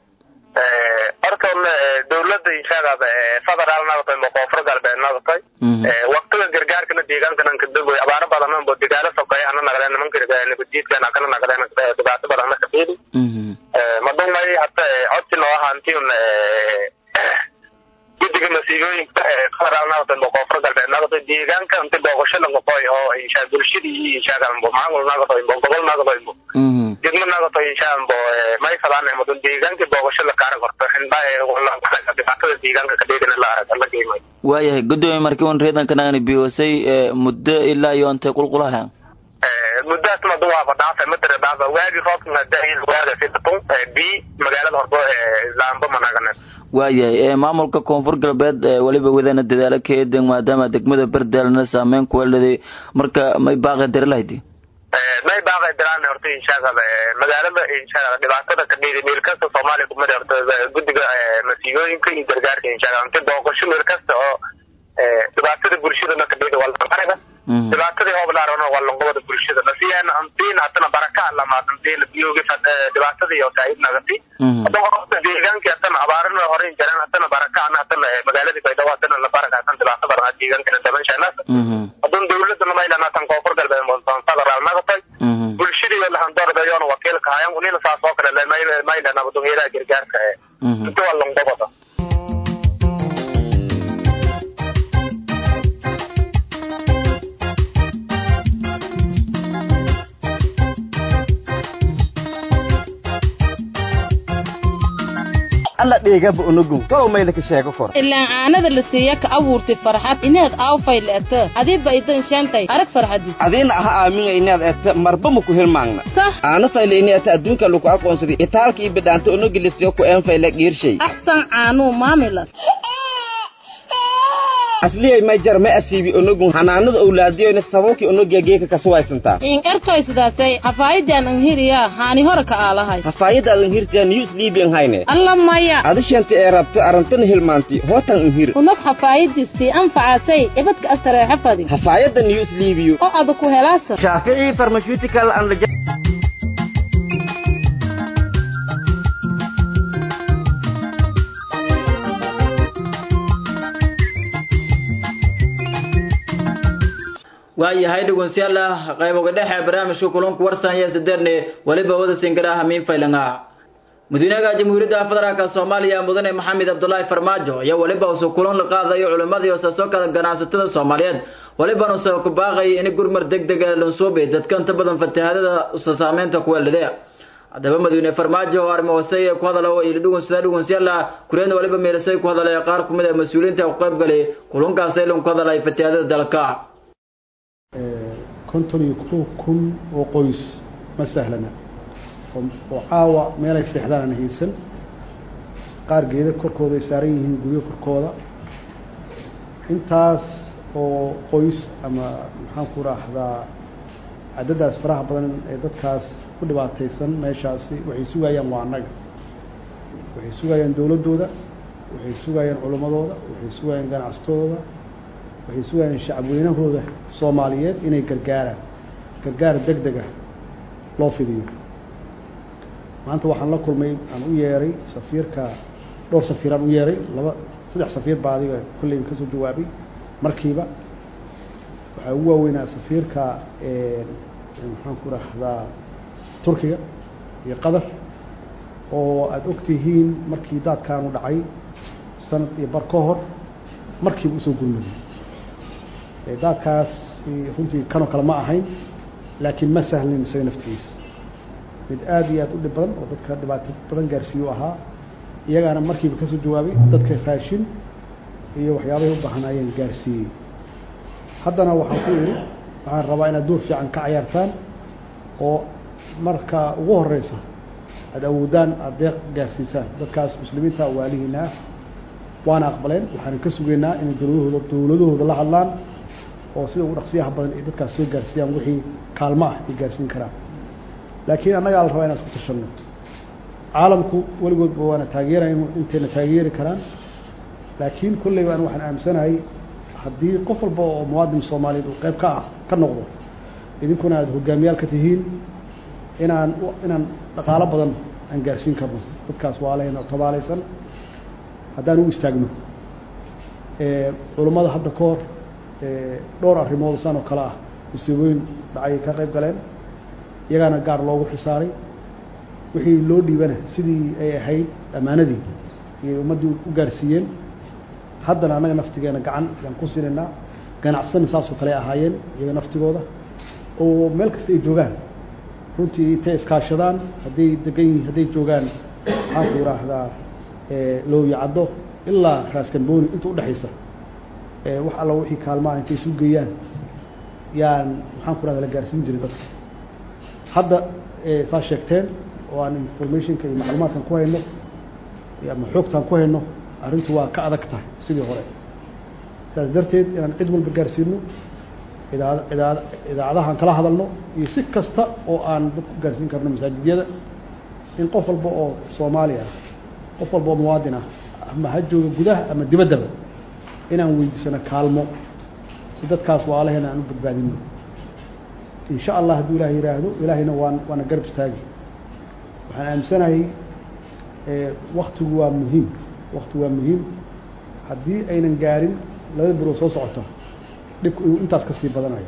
ee arkan dawladda insha Allah federaalna waxay maqoofar galbeedna waxay ee waqtiga gargaarka deegaanka nan ka dabo abaar badan oo deegaanka soqay ana nagaleen man kirga nabadiidka kana nagaleen dhibaato badan ka fiiri ee madan may hatta codsi loo ahaantiin ee guddiga masiibooyinka federaalna waxay maqoofar galbeedna nagado deegaanka inta booqasho laga qoy oo insha bulshadii insha Allah maamul nagado in gobol nagado in degmo nagado insha Allah may fadaan ee mudan deegaanka booqasho la kaara qorto inbaa wala dhibaatada deegaanka ka dheedana la arag la geeyay waayahay gudoomiye markii uu reedan kanaan biyoosay muddo ilaa iyo intee qulqulaha muddaas ma duwa fadhaafay madara baaba waagi roobka daayil waaga sidoo bi magaalada hordo laamba managana waayahay maamulka koonfur galbeed waliba wadana dadaalo keedan maadaama degmada Bardaalna saameyn ku leedahay marka may baaqay dir lahayd may baaqay diraan horta insha Allah magaalada insha Allah dhibaatada ka dhigay meel kasta Soomaaliya ku mid horta gudiga masiibooyinka iyo gargaarka insha Allah inta booqasho meel kasta oo dhibaatada bulshada ka dhigay wal baraka dhibaatada hoblaarona wala qowda bulshada nasiyan antiin atana baraka alla ma antiin biyoga dhibaatada iyo taayid nagati hadda deegaanka atana abaarna hore injiraan atana baraka ana atana magaalada Baydhabo atana la baraka atana dhibaatada baraka deegaanka daban shanaas hadda dawladda ma ilaa tan koonfur galbeed montan sadar nagtay bulshada wala handar bayoon wakiil ka hayan unina saas oo kale ma ma ilaa nabadu heela gargaarka ee inta wala qowda alla dhigaba unugu tolo meelka ka sheego kor ilaa aanada la siiya ka abuurtay farxad inaad aaw fayleeto adiba idan shantay arag farxadii adina aha aaminga inaad eegto marba ma ku hilmaangna sax aana fayleeni ata adduunka lagu aqoonsaday itaalka iyo bidaanta unugu la siiyo ku een fayle qiirshay ahsan aanu maamila asliye ma jar ma asiibi unugu hanaanada awlaadiyayna sababki unugu geeka ka suwaysantaa in ertoy sidaasay hafaayidan an hiriya haani hore ka aalahay hafaayida an hirtiya news libian hayne alla maya adishanta ee rabto arantan hilmaanti hootan an hir unug hafaayidisi anfacasay ibadka astareexa fadi hafaayida news libiyo oo aad ku helaasa Shafi'i Pharmaceutical and waayahay dhugunsiyaala qayb uga dhexe barnaamijka kulanka warsan iyo sadeerne waliba wada singara hamiin faylanga madaxweynaha jamhuuriyadda federaalka Soomaaliya mudane Maxamed Abdullaahi Farmaajo ayaa waliba uu kulan la qaaday culimada iyo soo kala ganacsatada Soomaaliyeed waliba uu soo ku baaqay in gurmar degdeg ah loo soo beeyo dadka inta badan fatahaadada u saameynta ku leedahay hadaba madaxweyne Farmaajo oo armo wasay ku hadalay oo dhugun sida dhugunsiyaala kureen waliba meelasay ku hadalay qaar kumid ah mas'uuliyiinta u qayb galay kulankaas ay ku hadalay fatahaadada dalka konton iyo kow kun oo qoys ma sahlana oo caawa meel ay seexdaan haysan qaar geeda korkooda ay saaran yihiin guryo korkooda intaas oo qoys ama maxaan ku raahdaa cadadaas faraha badan ee dadkaas ku dhibaataysan meeshaasi waxay sugayaan waa annaga waxay sugayaan dawladooda waxay sugayaan culimadooda waxay sugayaan ganacsatadooda waxay sugayaan shacabweynahooda Soomaaliyeed inay gargaaraan gargaar degdeg ah loo fidiyo maanta waxaan la kulmay aan u yeeray safiirka dhowr safiiraan u yeeray laba saddex safiir baa adiga kulli ka soo jawaabay markiiba waxa uu waaweynaa safiirka ee maxaan ku raahdaa Turkiga iyo Qatar oo aad ogtihiin markii daadkaan u dhacay sanad iyo bar ka hor markii uu soo gurmaday ee daadkaas runtii kano kala ma ahayn laakiin ma sahlin say naftiis mid aad iyo aad u dhib badan oo dadka dhibaato badan gaarsiiyo ahaa iyagana markiiba ka soo jawaabay dadka raashin iyo waxyaabaha u baahanayeen gaarsiiyay haddana waxaan ku yiri waxaan rabaa inaad door fiican ka ciyaartaan oo marka ugu horeysa aad awoodaan aad deeq gaarsiisaan dadkaas muslimiinta waalihiina waana aqbaleen waxaan ka sugeynaa in dawladooda dawladooda la hadlaan oo sida ugu dhaqsiyaha badan ee dadkaas soo gaarsiiyaan wixii kaalmo ah ay gaarsiin karaan laakiin annaga la rabaa inaan isku tashano caalamku waligood waana taageerayno inteena taageeri karaan laakiin kulli baan waxaan aamsanahay haddii qof walba oo muwaadin Soomaaliyeed uu qayb ka ah ka noqdo idinkuna aad hogaamiyaal ka tihiin inaan inaan dhaqaale badan aan gaarsiin karno dadkaas waaleena tabaalaysan haddaan u istaagno ee culimada hadda ka hor ee dhowr arrimood sano kala ah musiibooyin dhacay ka qayb galeen iyagana gaar loogu xisaaray wixii loo dhiibana sidii ay ahayd amaanadii iyo ummadii u gaarsiiyeen haddana anaga naftigeena gacan aan ku siinayna ganacsan saasoo kale ahaayeen iyaga naftigooda oo meel kasta ay joogaan runtii intay iskaashadaan hadday degan yihiin hadday joogaan maxaan ku yidhaahdaa looya caddo ilaa raaskambooni inta udhexaysa wax alla wixii kaalmaha intay isu geeyaan yaan maxaan ku yidhahdaa la gaarsiin jiray dadka hadda saa sheegteen oo aan informationka iyo macluumaadkan ku hayno ama xoogtaan ku hayno arrintu waa ka adag tahay sidii hore saas darteed inaan cid walba gaarsiino idaacad idaacad idaacadahan kala hadalno iyo si kasta oo aan dadku gaarsiin karno masaajidyada in qof walba oo Soomaali ah qof walba oo muwaadin ah ama ha joogo gudaha ama dibaddaba inaan weydiisano kaalmo si dadkaas walaalaheena aan u badbaadino insha Allah hadduu Ilaahay yiraahdo Ilaahayna waan waana garab istaagi waxaan aaminsanahay ee waqtigu waa muhiim waqtigu waa muhiim haddii aynan gaarin laba biro soo socoto dhibku intaas ka sii badanayo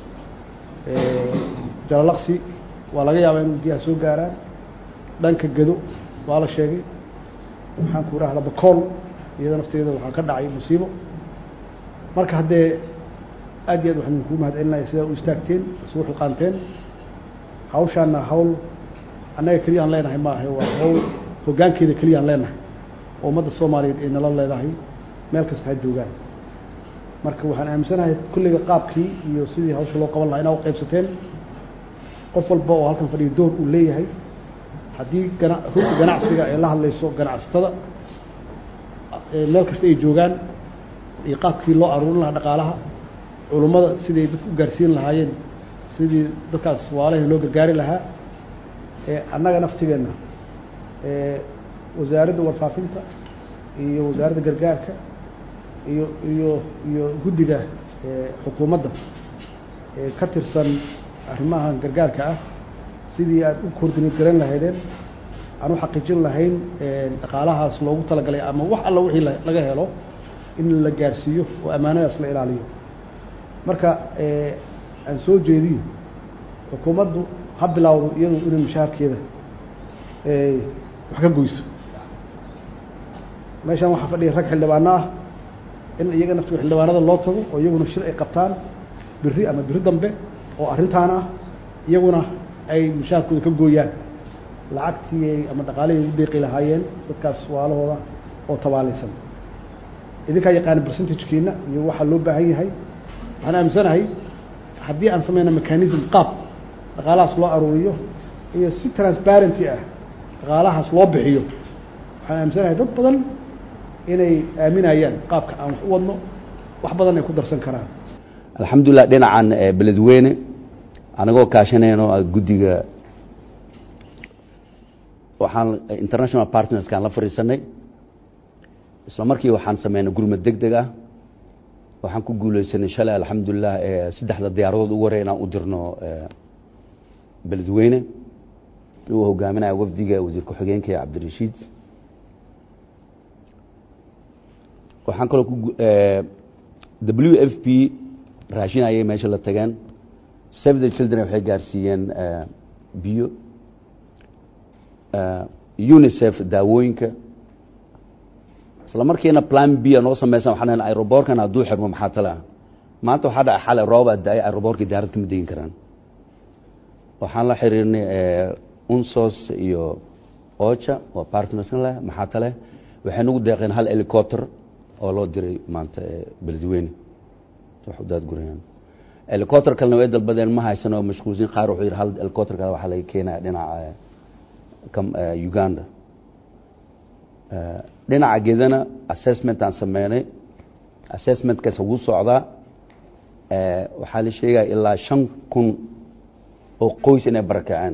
ee jalaqsi waa laga yaabaa inuu biyaha soo gaaraan dhanka gado waa la sheegay waxaan ku raahdaa bakool iyada nafteeda waxaa ka dhacay musiibo marka haddee aad iyo aad waxaan ku mahadcelinayaa sida u istaagteen soo xilqaanteen hawshaana hawl annaga kaliya aan leenahay ma aha waa hawl hoggaankeeda kaliya aan leenahay oo ummadda Soomaaliyeed ay nala leedahay meel kasta ha joogaan marka waxaan aaminsanahay kulliga qaabkii iyo sidii hawsha loo qaban lahaa inaa u qaybsateen qof walba oo halkan fadhiyo door uu leeyahay haddii runta ganacsiga ay la hadlayso ganacsatada meel kasta ay joogaan iyo qaabkii loo aruurin lahaa dhaqaalaha culummada sidii dadku u gaarsiin lahaayeen sidii dadkaas walaalaha loo gargaari lahaa ee annaga naftigeena ee wasaaradda warfaafinta iyo wasaaradda gargaarka iyo iyo iyo guddiga ee xukuumadda ee ka tirsan arrimaha gargaarka ah sidii aad u koordinate garan lahaydeen aan u xaqiijin lahayn dhaqaalahaas loogu talagalay ama wax alla wixii laga helo in la gaarsiiyo oo ammaanadaas la ilaaliyo marka aan soo jeediyo xukuumaddu ha bilowdo iyadu inay mushaharkeeda wax ka goyso meeshaan waxaa fadhiya rag xildhibaano ah in iyaga naftiga xildhibaanada loo tago oo iyaguna shir ay qabtaan birri ama birri dambe oo arrintaan ah iyaguna ay mushaharkooda ka gooyaan lacagtii ama dhaqaalihii ugu deeqi lahaayeen dadkaas waalahooda oo tabaalaysan idinkaa yaqaana percentagekiina iyo waxaa loo baahan yahay waxaan aaminsanahay haddii aan sameyna mechanism qaab dhaqaalahaas loo aruuriyo iyo si transparency ah dhaqaalahaas loo bixiyo waxaan aaminsanahay dad badan inay aaminayaan qaabka aan wax u wadno wax badan ay ku darsan karaan alxamdulilah dhinacan beledweyne anagoo kaashanayno guddiga waxaan international partnerskaan la fariisanay isla markii waxaan sameynay gurmad deg deg ah waxaan ku guuleysanay shalay alxamdulilah saddexda diyaaradood ugu horey inaan u dirno beledweyne uu hogaaminaya wafdiga wasiir ku-xigeenka cabdirashiid waxaan kaloo ku w f p raashin ayay meesha la tageen save the children waxay gaarsiiyeen biyo unicef daawooyinka isla markiina plan b noo sameysan waxaan leeyahay aeroboorkan hadduu xirmo maxaa tala ah maanta waxaa dhaca xalay roob aa da-ay aeroboorkii diyaarad kama degin karaan waxaan la xiriirnay unsos iyo ocha oo partnersan leh maxaa tale waxay nagu deeqeen hal helicopter oo loo diray maanta beledweyne wax u daad gurayaan helicopter kalena way dalbadeen ma haysano mashquulsin qaar wuxuu yidhi hal helicopter kale waxaa laga keenaya dhinaca Uganda dhinaca geedana assessment aan sameynay assessmentkaas ugu socdaa waxaa la sheegaya ilaa shan kun oo qoys inay barakaceen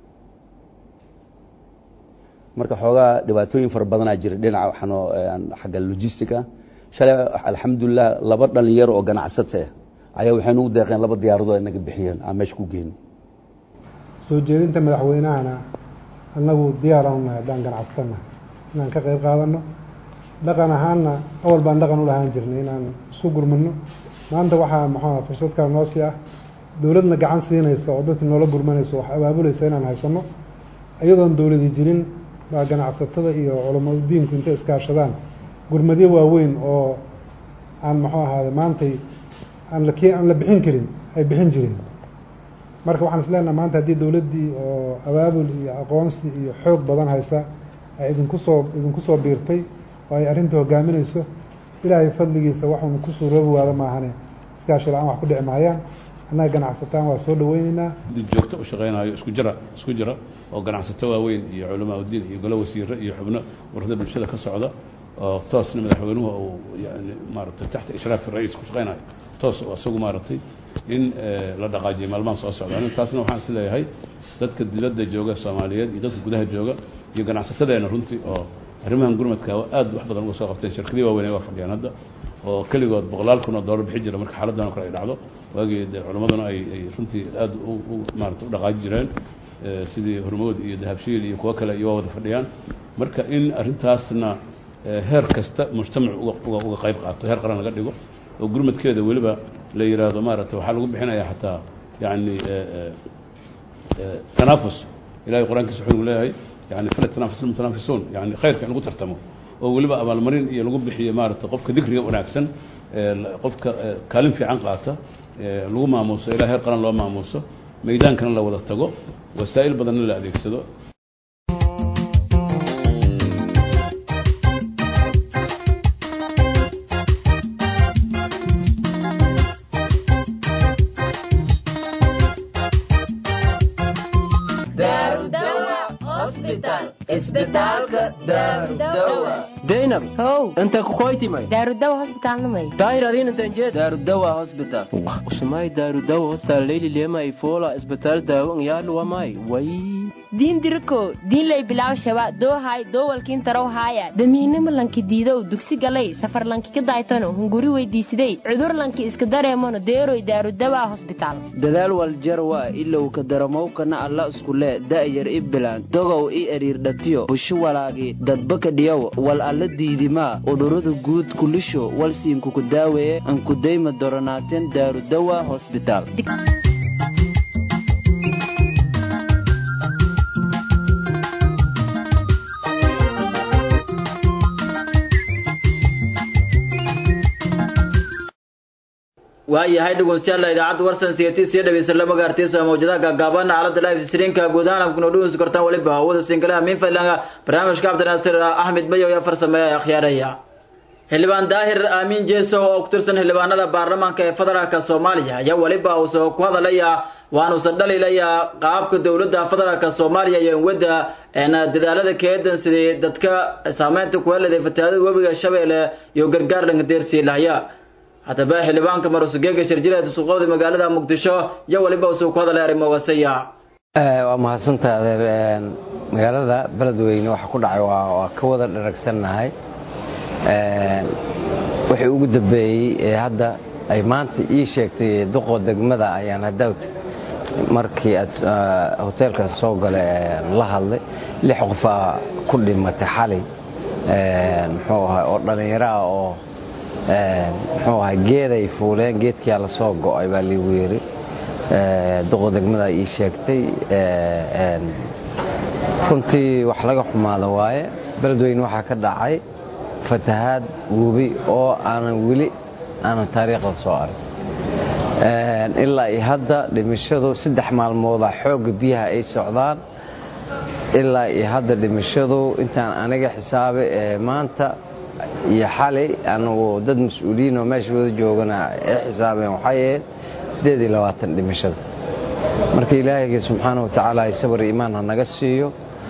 marka xoogaa dhibaatooyin fara badanaa jira dhinaca waxaanoo xagga logistica shalay alxamdulilah laba dhalinyaro oo ganacsata ayaa waxay nagu deeqeen laba diyaaradood ay naga bixiyeen aan meesha ku geyn soo jeedinta madaxweynahana annagu diyaaraan nahay haddaan ganacsatana inaan ka qayb qaadano dhaqan ahaanna awal baan dhaqan u lahaan jirnay inaan isku gurmano maanta waxaa maxaa fursad kale noo sii ah dowladna gacan siinaysa oo dadka noola gurmanaysa wax abaabulaysa inaan haysano iyadoon dowladi jirin baa ganacsatada iyo culamadu diinku intay iskaashadaan gurmadyo waaweyn oo aan muxuu ahaade maantay aan la aan la bixin karin ay bixin jireen marka waxaan isleenahay maanta haddii dawladdii oo abaabul iyo aqoonsi iyo xoog badan haysa ay idinku soo idinku soo biirtay oo ay arrinta hogaaminayso ilaahay fadligiisa waxuuna ku suuroobi waada maahane iskaashi la-aan wax ku dhici maayaan annaga ganacsataan waa soo dhaweynaynaa dib joogto u shaqaynayo isku jira isku jira oo ganacsato waaweyn iyo culamaa udiin iyo golo wasiiro iyo xubno warada bulshada ka socda oo toosna madaxweynuhu uu yani maaragtay taxta ishraaf ra'iis ku shaqaynayo toos oo isagu maaragtay in la dhaqaajiyo maalmahan soo socda taasna waxaan is leeyahay dadka dibadda jooga Soomaaliyeed iyo dadka gudaha jooga iyo ganacsatadeena runtii oo arrimahan gurmadka aad wax badan uga soo qabteen shirkadii waaweyn ee waafaqeen hadda oo kaligood boqolaal kun oo dollar bixi jira marka xaaladdan oo kale ay dhacdo waagii culimaduna ay ay runtii aad u maaragtay u dhaqaaji jireen sidii hormood iyo dahabshiil iyo kuwa kale iyo wada fadhiyaan marka in arrintaasna heer kasta mujtamac uga uga qayb qaato heer qaran laga dhigo oo gurmadkeeda waliba la yiraahdo maaragtay waxa lagu bixinayaa xataa yani tanafus ilaahay quraankiisa wuxuu leeyahay يعني فلا تنافس المتنافسون يعني خير كان لو ترتموا ولبا ابال مرين iyo lagu bixiyo maarta qofka digriga wanaagsan qofka kaalin fiican qaata lagu maamuuso ilaa heer qaran loo maamuuso meedaankan la wada tago wasaa'il badan la adeegsado isbitaalka daarudawa Zainab how anta ku qoytimay daarudawa hospital namay daayir adin inta jeed daarudawa hospital usmay daarudawa hospital leeli lema ay foola isbitaal daawo yaalo wamay way diin dirko diin lay bilaaw shaba doo hay doo walkiin taraw haaya damiinimo lanki diido dugsi galay safar lanki ka daaytano hunguri weydiisiday cudur lanki iska dareemano deeroy daarudawa hospital dadaal wal jarwa ilaa ka dareemo kana alla isku lee daayir iblan dogow i eriir dhatiyo bushu walaagi dadbaka dhiyaw wal alla diidima udurada guud kulisho wal siin ku daaweeye an ku deyma doronaateen daarudawa hospital waayahay dhageystayaal idaacadda warsan siyati si dhaweysay lama gaartaysa mawjadaha gaagaaban aalada live streamka gudaha kuna dhuus kartaan waliba hawada singalaha min fadlanga barnaamijka Cabdinaasir Ahmed Mayo ya farsameeya akhyaaraya xildhibaan daahir aamin jeeso oo ku tirsan xildhibaanada baarlamaanka ee federaalka Soomaaliya ayaa waliba uu soo ku hadalaya waanu sadalilaya qaabka dawladda federaalka Soomaaliya iyo wada ee dadaalada keedan sidii dadka saameynta ku leedahay fatahaada wabiga Shabeelle iyo gargaar laga deersiilaya hadaba xildhibaanka marusgeega shirjirada suuqooda magaalada Muqdisho iyo waliba uu soo ku hadalay arrimo wasaya ee waa mahadsantahay magaalada beledweyne waxa ku dhacay waa ka wada dharagsanahay ee wixii ugu dambeeyay ee hadda ay maanta ii sheegtay duqo degmada ayaan hadawt markii aad hotelka soo galay la hadlay lix qof ku dhimatay xalay ee muxuu ahaa oo dhalinyaro oo ee muxuu ahaa geeday fuuleen geedkii la soo go'ay baa li weeri ee duqo degmada ii sheegtay ee runtii wax laga xumaado waaye beledweyne waxa ka dhacay fatahaad webi oo aan wili aan taariikhda soo arag ee ilaa ay hadda dhimashadu saddex maalmood xoog biyaha ay socdaan ilaa ay hadda dhimashadu intaan aniga xisaabe ee maanta iyo xalay anagu dad mas'uuliyiin oo meesha wada joogana ay xisaabeen waxay sideed iyo labaatan dhimashada marka ilaahay subhanahu wa ta'ala ay sabr iimaan naga siiyo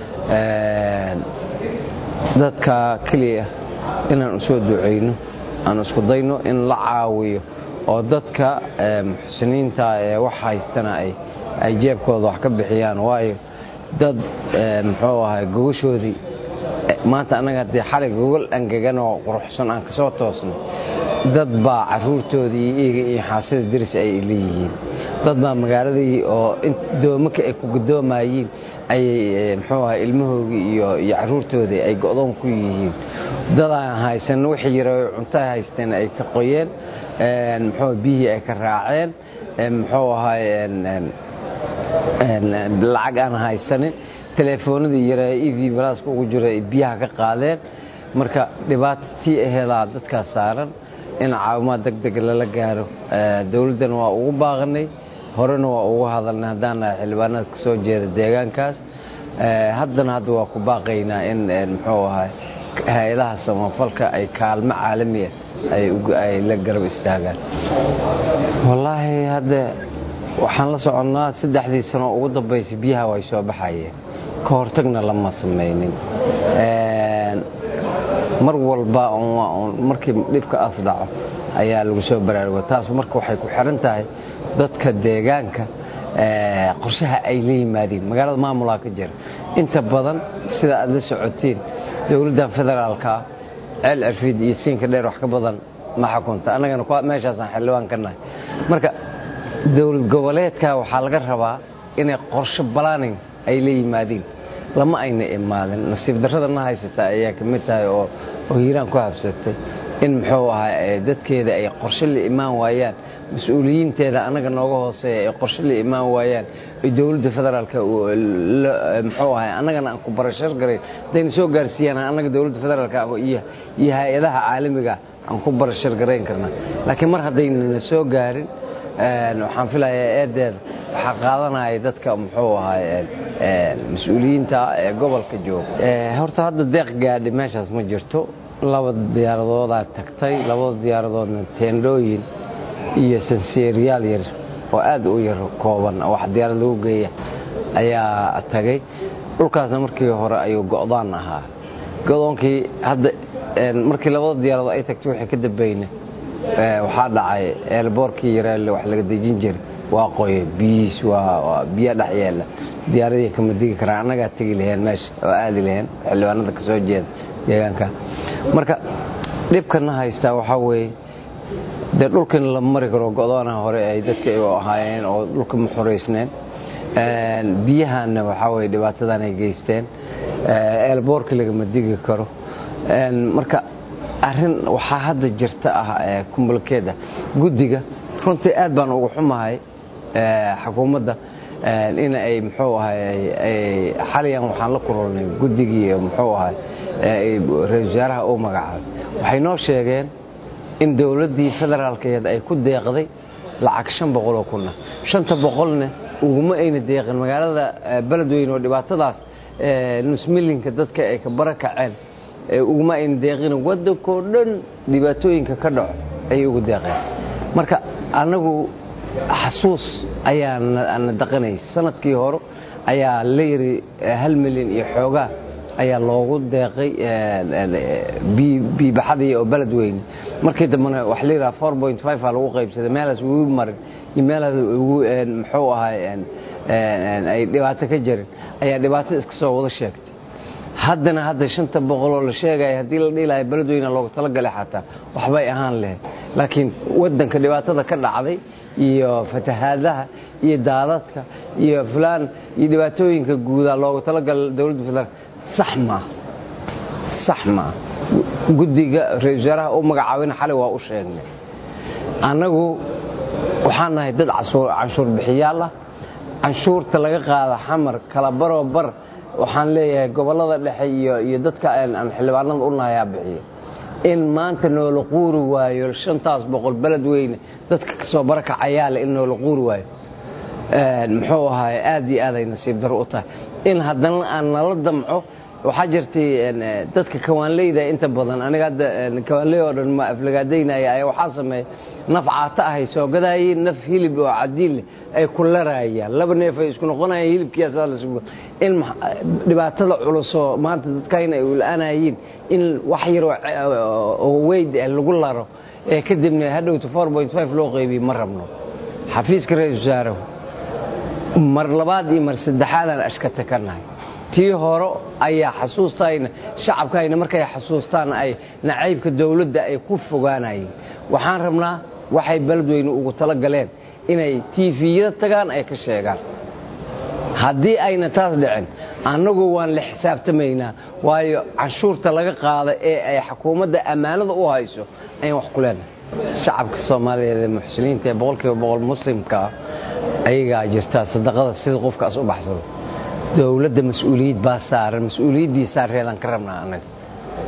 ee dadka kaliya inaan soo duceeyno aan isku dayno in la caawiyo oo dadka muxsiniinta ee wax haystana ay ay jeebkooda wax ka bixiyaan waayo dad muxuu ahaa gogoshoodii maanta anaga hadii xalay gogol angagan oo quruxsan aan ka soo toosnay dad baa caruurtoodii iyaga iyo xaasida diris ay leeyihiin dad baa magaaladii oo doomaka ay ku gudoomayeen ay muxuu ahaa ilmahoodii iyo iyo caruurtoodii ay go'doon ku yihiin dad aan haysan wixii yar cunto haysteen ay ka qoyeen ee muxuu biyo ay ka raaceen ee muxuu ahaa een lacag aan haysan telefoonadii yar ee E V plus ugu jiray biyaha ka qaadeen marka dhibaatii ay helaan dadka saaran in caawimaad degdeg lala gaaro dawladdan waa ugu baaqnay horena waa ugu hadalnay haddaan xildhibaanada ka soo jeeda deegaankaas haddana hadda waa ku baaqaynaa in muxuu ahay hay-adaha samafalka ay kaalmo caalami ah ay la garab istaagaan wallaahi hadda waxaan la soconnaa saddexdii sano ugu dambaysay biyaha way soo baxayeen ka hortagna lama samaynin mar walba markii dhibka as dhaco ayaa lagu soo baraarugo taas marka waxay ku xiran tahay dadka deegaanka qorshaha ay la yimaadeen magaalada maamulka ka jira inta badan sida aad la socotiin dawladda federaalka ceel cirfid iyo siinka dheer wax ka badan ma xukunta anagana meeshaas aan xildhibaan ka nahay marka dawlad goboleedka waxaa laga rabaa inay qorshe planning ay la yimaadeen lama ayna imaadin nasiib darradana haysata ayaa ka mid tahay oo oo hiiraan ku habsatay in muxuu ahaa dadkeeda ay qorshe la imaan waayaan mas'uuliyiinteeda anaga nooga hooseeya ay qorshe la imaan waayaan ay dawladda federaalka muxuu ahaa anagana aan ku barashar garay hadayna soo gaarsiiyaan anaga dawladda federaalka iyo iyo hay-adaha caalamiga aan ku barashar garayn karna laakiin mar haddayna soo gaarin waxaan filayaa eedeeda waxaa qaadanaya dadka muxuu ahaa mas-uuliyiinta ee gobolka jooga horta hadda deeq gaadhi meeshaas ma jirto laba diyaaradoodaa tagtay labada diyaaradoodna teendhooyin iyo sanseeriyaal yar oo aad u yar kooban wax diyaarad lagu geeya ayaa tagay dhulkaasna markii hore ayuu go'daan ahaa go'doonkii hadda markii labada diyaaradood ay tagtay waxay ka dambeeyeen waxaa dhacay eelboorkii yareelle wax laga dejin jiray waa qoye biis waa biyo dhex yeela diyaaradii kama digi karaan annagaa tegi laheen meesha oo aadi laheen xildhibaanada ka soo jeeda deegaanka marka dhibkana haystaa waxaa weeye dee dhulkan la mari karo go'doonaha hore ay dadka u ahaayeen oo dhulka ma xoraysneen biyahaana waxaa weye dhibaatadan ay geysteen eelboorka lagama digi karo marka arrin waxaa hadda jirta ah kumbalkeeda guddiga runtii aad baan ugu xumahay xukuumadda in ay muxuu ahay xaliyan waxaan la kulannay guddigii muxuu ahay ra-iisul wasaaraha uu magacaabay waxay noo sheegeen in dawladdii federaalkeed ay ku deeqday lacag shan boqol oo kunna shanta boqolna uguma ayna deeqin magaalada beledweyne oo dhibaatadaas nus milyanka dadka ay ka barakaceen uguma ayna deeqin waddankoo dhan dhibaatooyinka ka dhaco ayay ugu deeqeen marka annagu xasuus ayaa na daqanayay sanadkii hore ayaa la yiri hal milyan iyo xoogaa ayaa loogu deeqay biibaxadii oo beledweyne markii dambena wax la yidhaha four point five aa lagu qaybsaday meelaas ugu marin iyo meelaas ugu muxuu ahay ay dhibaato ka jirin ayaa dhibaato iska soo wada sheegtay haddana hadda shanta boqol oo la sheegaya haddii la dhihi lahay beledweyne loogu talagalay xataa waxbay ahaan lahayd laakiin waddanka dhibaatada ka dhacday iyo fatahaadaha iyo daadadka iyo fulaan iyo dhibaatooyinka guudaa loogu talagalay dawladda federaalka sax maaha sax maaha guddiga ra-iisul wasaaraha u magacaabina xalay waa u sheegnay annagu waxaan nahay dad canshuur bixiyaal ah canshuurta laga qaada xamar kala baroo bar waxaan leeyahay gobollada dhexe iyo iyo dadka aan xildhibaanada u nahayaa bixiyo in maanta noola quuri waayo shantaas boqol beledweyne dadka ka soo barakacayaa leh in noola quuri waayo muxuu ahaay aad iyo aad ay nasiib daro u tahay in haddana aan nala damco waxaa jirtay dadka kawaanleyda inta badan aniga hadda kawaanley oo dhan ma aflagaadaynaya ayaa waxaa sameeya naf caata ahay soo gadaayeen naf hilib oo cadiil ay ku larayaan laba neef ay isku noqonayaan hilibkiisa la sugo in dhibaatada culus oo maanta dadkayna ay u la'aanayeen in wax yar oo weyd lagu laro ee kadibna hadhowto four point five loo qeybiyo ma rabno xafiiska ra-iisul wasaaraha mar labaad iyo mar saddexaad aan ashkata ka nahay tii hore ayaa xasuustayna shacabkayna markay xasuustaan ay nacaybka dawladda ay ku fogaanayeen waxaan rabnaa waxay beledweyne ugu tala galeen inay tiifiyada tagaan ay ka sheegaan haddii ayna taas dhicin annagu waan la xisaabtamaynaa waayo canshuurta laga qaada ee ay xukuumadda ammaanada u hayso ayaan wax ku leenahay shacabka soomaaliyeed ee muxsiniinta ee boqolkiiba boqol muslimka ayagaa jirtaa sadaqada sida qofkaas u baxsado dawladda mas-uuliyad baa saaran mas-uuliyaddii saareedaan ka rabnaa annaga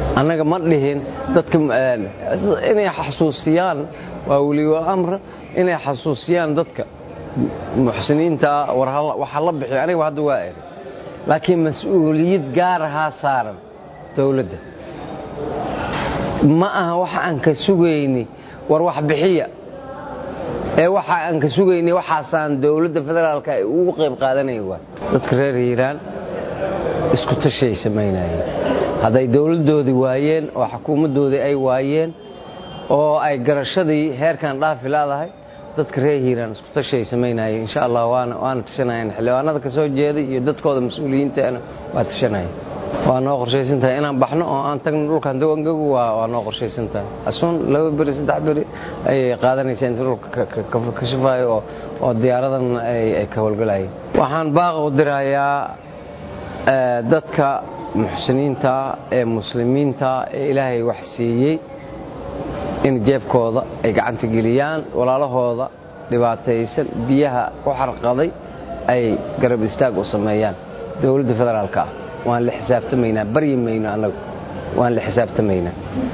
annaga ma dhihin dadka inay xasuusiyaan waa weli waa amr inay xasuusiyaan dadka muxsiniinta war waxa la bixiyo aniga hadda waa eri laakiin mas'uuliyad gaar ah saaran dawladda ma aha waxa aan ka sugayni war wax bixiya ee waxa aan ka sugayni waxa saan dawladda federaalka ay ugu qayb qaadanayso dadka reer Hiiraan isku tashay sameynayeen haday dawladoodii waayeen oo xukuumadoodii ay waayeen oo ay garashadii heerkan dhaafi laadahay dadka reer Hiiraan isku tashay sameynayeen insha Allah waan waan tashanayeen xilwaanada ka soo jeeday iyo dadkooda mas'uuliyiinta waa tashanayeen waa noo qorshaysantahay inaan baxno oo aan tagno dhulkan dawangagu waa noo qorshaysantahay asoon laba bari saddex bari ay qaadanaysaa inta dhulka ka shafaayo oo diyaaradan ay ka howlgalayeen waxaan baaq u dirayaa dadka muxsiniinta ee muslimiinta ee Ilaahay wax siiyay in jeebkooda ay gacanta geliyaan walaalahooda dhibaataysan biyaha ku xarqaday ay garab istaag u sameeyaan dawladda federaalka waan la xisaabtamaynaa baryimayna anagu waan la xisaabtamaynaa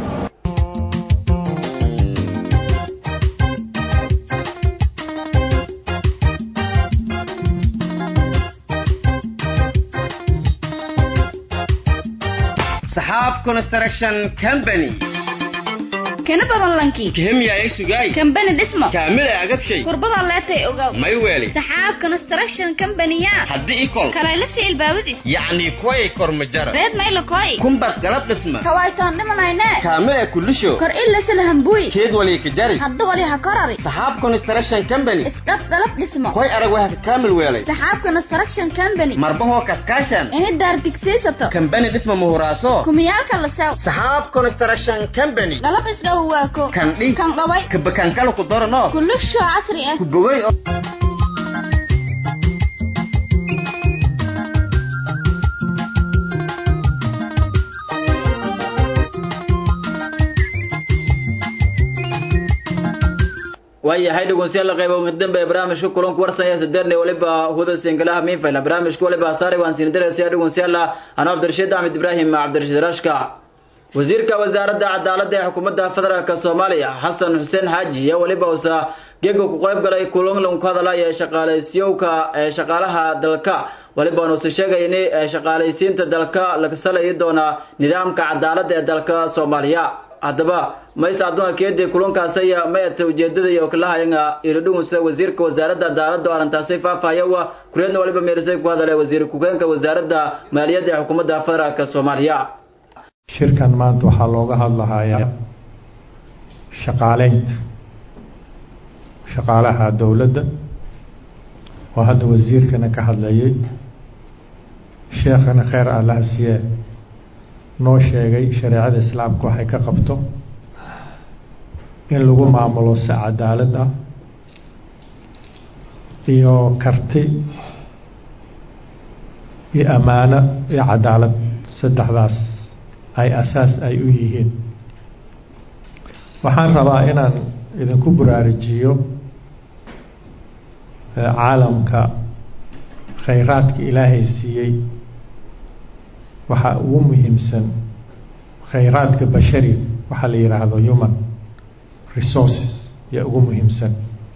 Sahab Construction Company kana badan lanki kemiya ay sugay company dhismo kaamil ay agabshay qurbada leetay ogaw may weeli Sahab Construction Company ya hadii ikol kala la seel baawdis yaani koy kormajara reed may la koy kumbar galab dhisma kawaytaan dhimanayna kaamil ay kulisho kor illa salahan buy keed wali ka jari hadda wali ha korari Sahab Construction Company isqab galab dhismo koy arag waxa kaamil weelay Sahab Construction Company marbaho kaskashan ini dar digsiisato company dhisma muhuraaso kumiyalka la saw Sahab Construction Company galab isga waako kan dhi kan dhaway ka bakan kala ku darano kullu soo casri ah ku bogay waayahay dhageystayaal qaybo dambe barnaamijka kulanka warsanaya sadeerne waliba hudo singalaha min fayla barnaamijka waliba saari waan siin dareysay dhageystayaal ana Abdirashiid Ahmed Ibrahim Abdirashiid Rashka wasiirka wasaaradda cadaaladda ee xukuumadda federaalka Soomaaliya Xasan Xuseen Haji iyo waliba uu geego ku qayb galay kulan lagu hadalaya shaqaaleysiyoowka ee shaqaalaha dalka waliba uu soo sheegay in shaqaaleysiinta dalka laga salayo doona nidaamka cadaaladda ee dalka Soomaaliya hadaba ma isaaduna keedii kulankaas ayaa ma ujeedada iyo kala hayna iridhunsa wasiirka wasaaradda cadaaladda arintaasi faafaayo kuleedna waliba meersay ku hadalay wasiir ku-xigeenka wasaaradda maaliyadda ee xukuumadda federaalka Soomaaliya shirkan maanta waxaa looga hadlahayaa shaqaaleynta shaqaalaha dawladda oo hadda wasiirkana ka hadlayay sheekhana khayr Allah siiye noo sheegay shariicada islaamka waxay ka qabto in lagu maamulo si cadaalad ah iyo karti iyo amaano iyo cadaalad saddexdaas ay asaas ay u yihiin waxaan rabaa inaan idinku baraarujiyo caalamka khayraadka ilaahay siiyey waxa ugu muhiimsan khayraadka bashari waxa la yiraahdo human resources ya ugu muhiimsan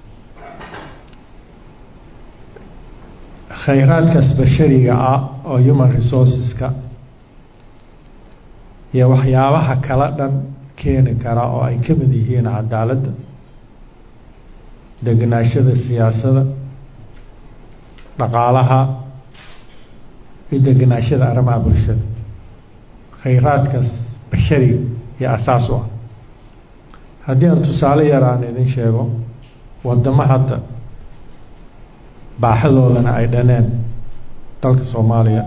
khayraadkaas bashariga ah oo human resourceska iyo waxyaabaha kala dhan keeni kara oo ay ka mid yihiin cadaaladda deganaashada siyaasadda dhaqaalaha iyo deganaashada arrimaha bulshada khayraadkaas bashari iyo asaas u ah haddii aan tusaale yar aan idin sheego wadamo hadda baaxadoodana ay dhaneen dalka Soomaaliya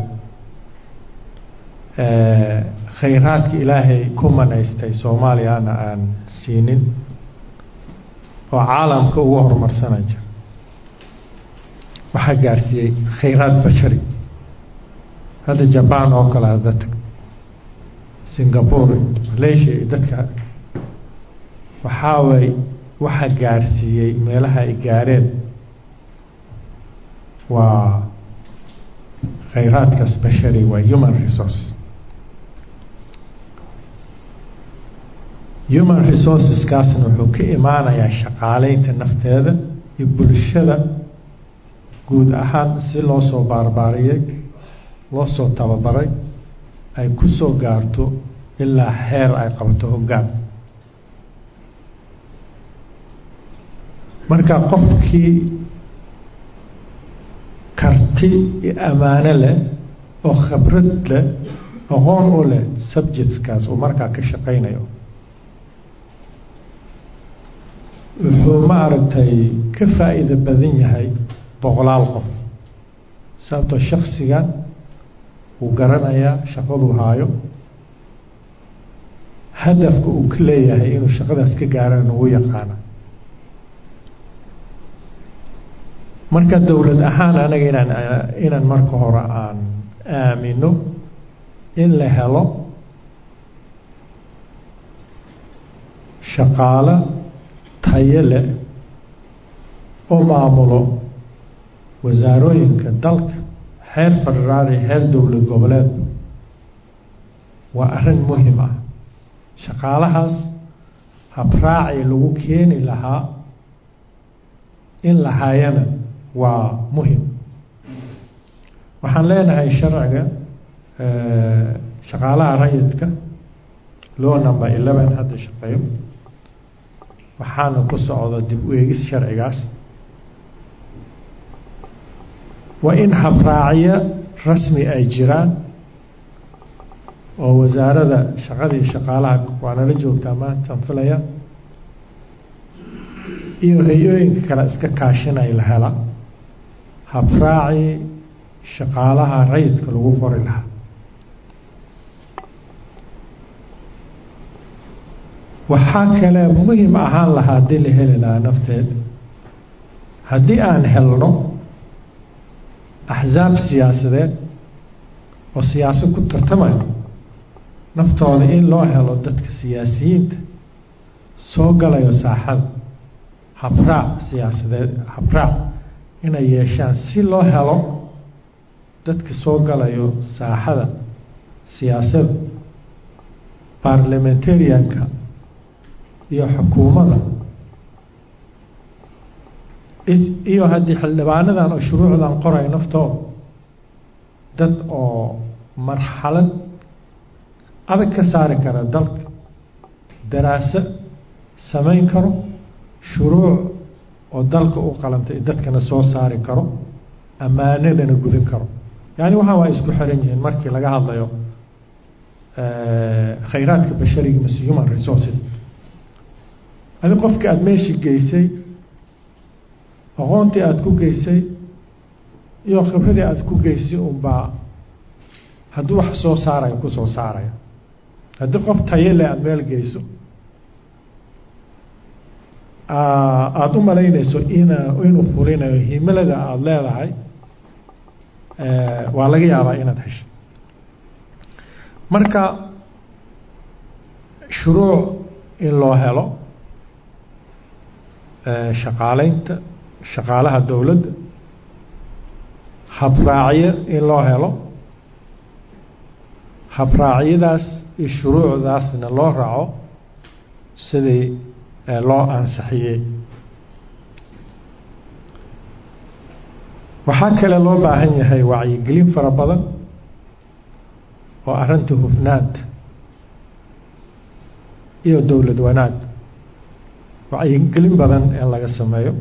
khayraadka ilaahay ku manaystay Soomaaliyana aan siinin oo caalamka ugu horumarsanaya waxa gaarsiiyay khayraad bashari hada Japan oo kale dadka Singapore Malaysia dadka waxa way waxa gaarsiiyay meelaha ay gaareen waa khayraadkaas bashari waa human resource human resourceskaasna wuxuu ka imaanayaa shaqaaleynta nafteeda iyo bulshada guud ahaan si loo soo baarbaariyey loo soo tababaray ay ku soo gaarto ilaa heer ay qabato hoggaan marka qofkii karti iyo ammaano leh oo khibrad leh aqoon u leh subjectskaas uu markaa ka shaqaynayo wuxuu ma aragtay ka faa'iido badan yahay boqolaal qof sababtoo shaksigan uu garanayaa shaqaduu haayo hadafka uu ka leeyahay inuu shaqadaas ka gaarana uu yaqaana marka dowlad ahaan anaga inaan inaan marka hore aan aamino in la helo shaqaale tayo leh oo maamulo wasaarooyinka dalka heer federaal iyo heer dowlad goboleed waa arrin muhiim ah shaqaalahaas habraacii lagu keeni lahaa in la hayana waa muhim waxaan leenahay sharciga shaqaalaha rayidka law number eleven hadda shaqeeyo waxaana ku socda dib u eegis sharcigaas waa in habraaciyo rasmi ay jiraan oo wasaarada shaqada iyo shaqaalaha waa nala joogtaa maantaan filaya iyo hay-ooyinka kale iska kaashanaya la hela habraaci shaqaalaha rayidka lagu qori lahaa waxaa kale muhim ahaan lahaa haddii la heli lahaa nafteed haddii aan helno axsaab siyaasadeed oo siyaasad ku tartamayo naftooda in loo helo dadka siyaasiyiinta soo galayo saaxada habraac siyaasadeed habraac inay yeeshaan si loo helo dadka soo galayo saaxada siyaasadda parliamentarianka iyo xukuumadda iyo haddii xildhibaanadan oo shuruucdan qoray naftooda dad oo marxalad adag ka saari kara dalka daraaso samayn karo shuruuc oo dalka u qalantay dadkana soo saari karo ammaanadana gudin karo yani waxaan waa isku xiran yihiin markii laga hadlayo khayraadka bashariga mise human resources adi qofkii aada meeshii geysay aqoontii aada ku geysay iyo khibradii aada ku geysay unbaa hadduu wax soo saaraya ku soo saaraya haddii qof tayale aada meel geyso aada u malaynayso ina inuu fulinayo himilada aada leedahay waa laga yaabaa inaad hesho marka shuruuc in loo helo shaqaaleynta shaqaalaha dowladda habraacyo in loo helo habraacyadaas iyo shuruucdaasna loo raaco sidii loo ansixiyey waxaa kale loo baahan yahay wacyigelin fara badan oo arrinta hufnaanta iyo dowlad wanaag wacyigelin badan in laga sameeyo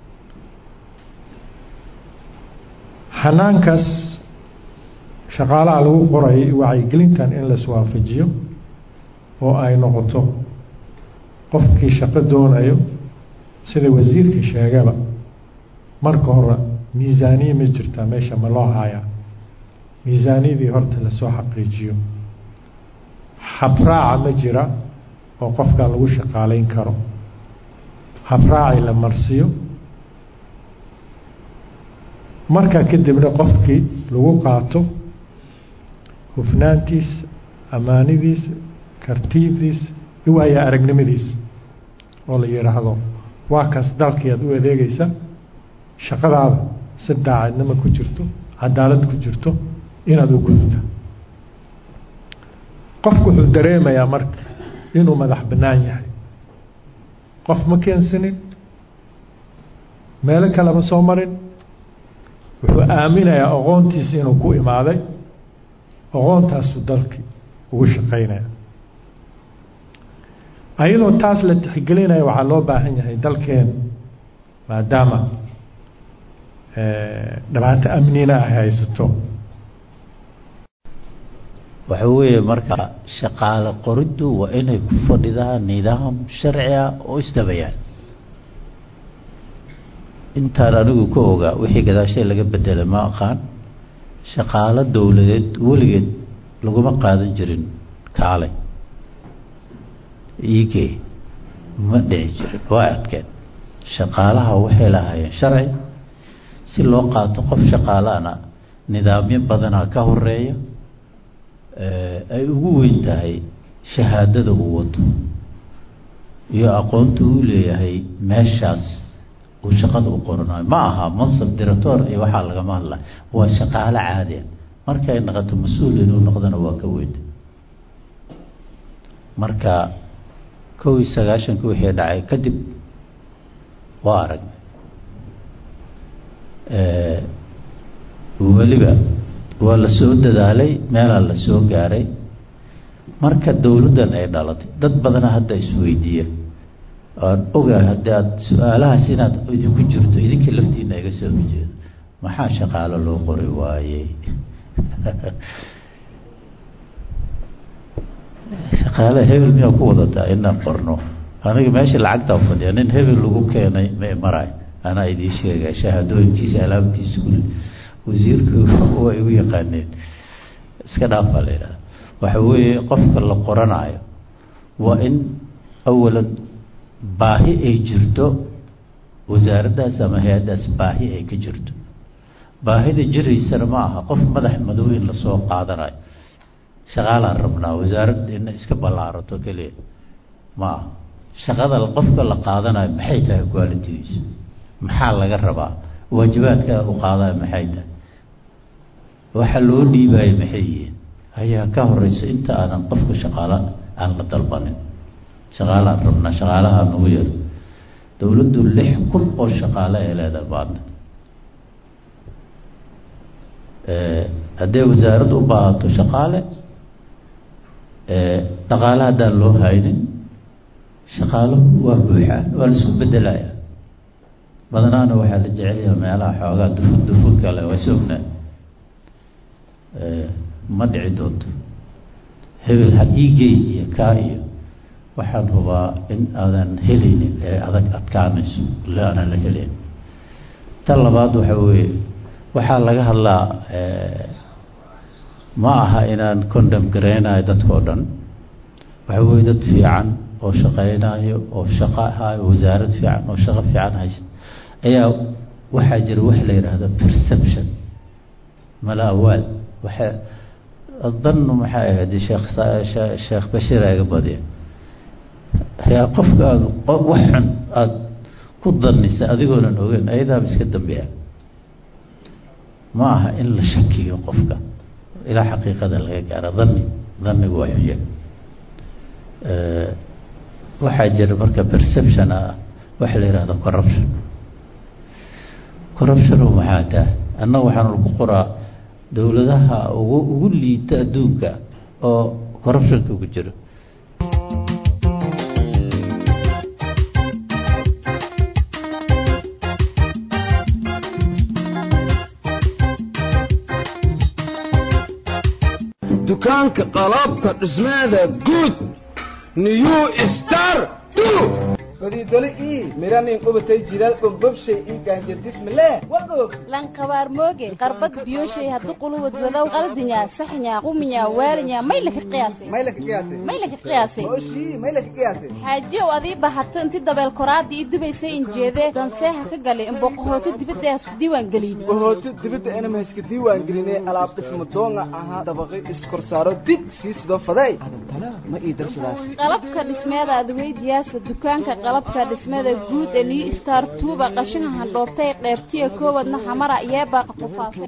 hanaankaas shaqaalaha lagu qorayo wacyigelintan in laiswaafajiyo oo ay noqoto qofkii shaqo doonayo sida wasiirka sheegaba marka hore miisaaniye ma jirtaa meesha ma loo hayaa miisaaniyadii horta lasoo xaqiijiyo habraaca ma jira oo qofkaa lagu shaqaaleyn karo habraaci la marsiyo markaa kadibna qofkii lagu qaato hufnaantiisa ammaanidiisa kartiibdiisa iyo waaya aragnimadiisa oo la yidhaahdo waa kaas dalkii aad u adeegaysa shaqadaada si daacadnimo ku jirto cadaalad ku jirto inaad u gudubto qofku wuxuu dareemayaa marka inuu madax bannaan yahay qof ma keensanin meelo kale ma soo marin wuxuu aaminayaa aqoontiisa inuu ku imaaday aqoontaasuu dalkii ugu shaqaynaya ayadoo taas la tixgelinaya waxaa loo baahan yahay dalkeen maadaama dhibaato amnina ay haysato waxa weeye marka shaqaale qoriddu waa inay ku fadhidaa nidaam sharci ah oo isdabayaan intaan anigu ka ogaa wixii gadaashay laga bedelay ma aqaan shaqaalo dowladeed weligeed laguma qaadan jirin kaalay iigee ma dhici jirin waa adkeen shaqaalaha waxay lahaayeen sharci si loo qaato qof shaqaalahana nidaamyo badanaa ka horeeya ay ugu weyn tahay shahaadada uu wato iyo aqoonta uu leeyahay meeshaas uu shaqada u qoranayo ma aha mansab director iyo waxaa lagama hadla waa shaqaale caadiya markay noqoto mas-uul inuu noqdana waa ka weyn marka kow iyo sagaashanka wixii dhacay kadib waa arag weliba waa la soo dadaalay meelaa la soo gaaray marka dowladdan ay dhalatay dad badana hadda isweydiiya aan ogaa haddii aad su-aalahaas inaad idinku jirto idinka laftiina iga soo horjeedo maxaa shaqaalo loo qori waayey shaqaale hebel miyaa ku wadataa inaan qorno aniga meesha lacagtaa fadhiya nin hebel lagu keenay ma maraay anaa idiin sheegaya shahaadooyinkiisa alaabtiisa kuli wasiirku waa igu yaqaaneen iska dhaafaa la yidhahda waxa weeye qofka la qoranayo waa in awalan baahi ay jirto wasaaraddaas ama hay-addaas baahi ay ka jirto baahida jiraysana ma aha qof madax madooyin lasoo qaadanayo shaqaalaan rabnaa wasaaradda ina iska ballaarato keliya ma aha shaqada qofka la qaadanayo maxay tahay qualitigiisa maxaa laga rabaa waajibaadka u qaadayo maxay tahay waxa loo dhiibayo maxay yihiin ayaa ka horeysa inta aanan qofka shaqaala aan la dalbanin shaqaalaan rabnaa shaqaalaha nagu yar dowladdu lix kun oo shaqaale ay leedahay maanta haddee wasaaraddu u baahato shaqaale dhaqaale haddaan loo haynin shaqaaluhu waa buuxaan waa la isku bedelaya badanaana waxaa la jecelyaha meelaha xoogaa dufun dufun kale waa sognaa ma dhici doonto hebel ha iigey iyo kaa iyo waxaan hubaa in aadan helaynin ee adag adkaanayso le aanan la helayn ta labaad waxa weeye waxaa laga hadlaa ma aha inaan condem gareynayo dadka oo dhan waxa weeye dad fiican oo shaqeynayo oo shaqo hayo wasaarad fiican oo shaqo fiican haysta ayaa waxaa jira wax la yidhaahdo perception mala awaal waxa adanu maxay ahayd sheekh sheekh Bashir ay badiya yaa qofka wax xun aad ku danaysa adigoonan ogeyn ayada iska dambiya ma aha in la shakiyo qofka ila xaqiiqada laga gaaro dhanni dhannigu waa xujja ee waxa jira marka perception ah wax la yiraahdo corruption corruption waxa taa annagu waxaan ku qoraa dawladaha ugu ugu liita adduunka oo corruption ku jiro dukaanka qalabka dhismaada guud new star two fadidole ii miranin qubatay jilaal bombobshay ii gaanjardis male wadoog lan qabaar mooge qarbad biyoshay hadu qulubad wadaw qaldinya saxnya quminya waarinya mayla ka qiyaasay mayla ka qiyaasay mayla ka qiyaasay oshi mayla ka qiyaasay xaajiyo adii bahato inti dabeel koraadi ii dubaysay in jeede danseeha ka galay in boqohooti dibadda isku diiwaan galin boqohooti dibadda inama isku diiwaan galinay alaab dhismo doonga aha dabaqi iskor saaro dig sii sidoo faday tala ma ii darsadaas qalabka dhismeeda aad weydiyaasa dukaanka qalabka dhismada guud ee New Star two ba qashinaha handhoobtay qaybtiya koowadna xamara iyo baaqa qufaasay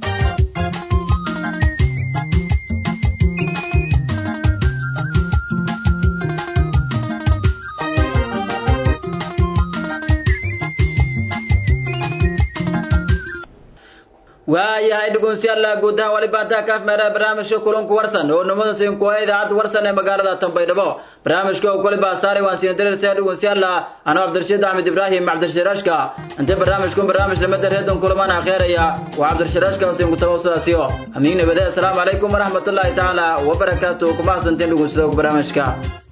waayahay dhugunsiyaal guudaha waliba ta kaaf meera barnaamijka kulanku warsan oo numada siin ku hayda cad warsan ee magaalada Tanbaydhabo barnaamijka oo kale baa saaray waan siin dirir sayid dhugunsiyaal ana Cabdirashiid Ahmed Ibrahim Cabdirashirashka inta barnaamijku barnaamij lamada reedan kulamana akhiiraya waa Cabdirashirashka oo siin ku tawasulaasiyo amiin nabada assalamu alaykum warahmatullahi ta'ala wa barakatuh kuma santeen dhugunsiyaal barnaamijka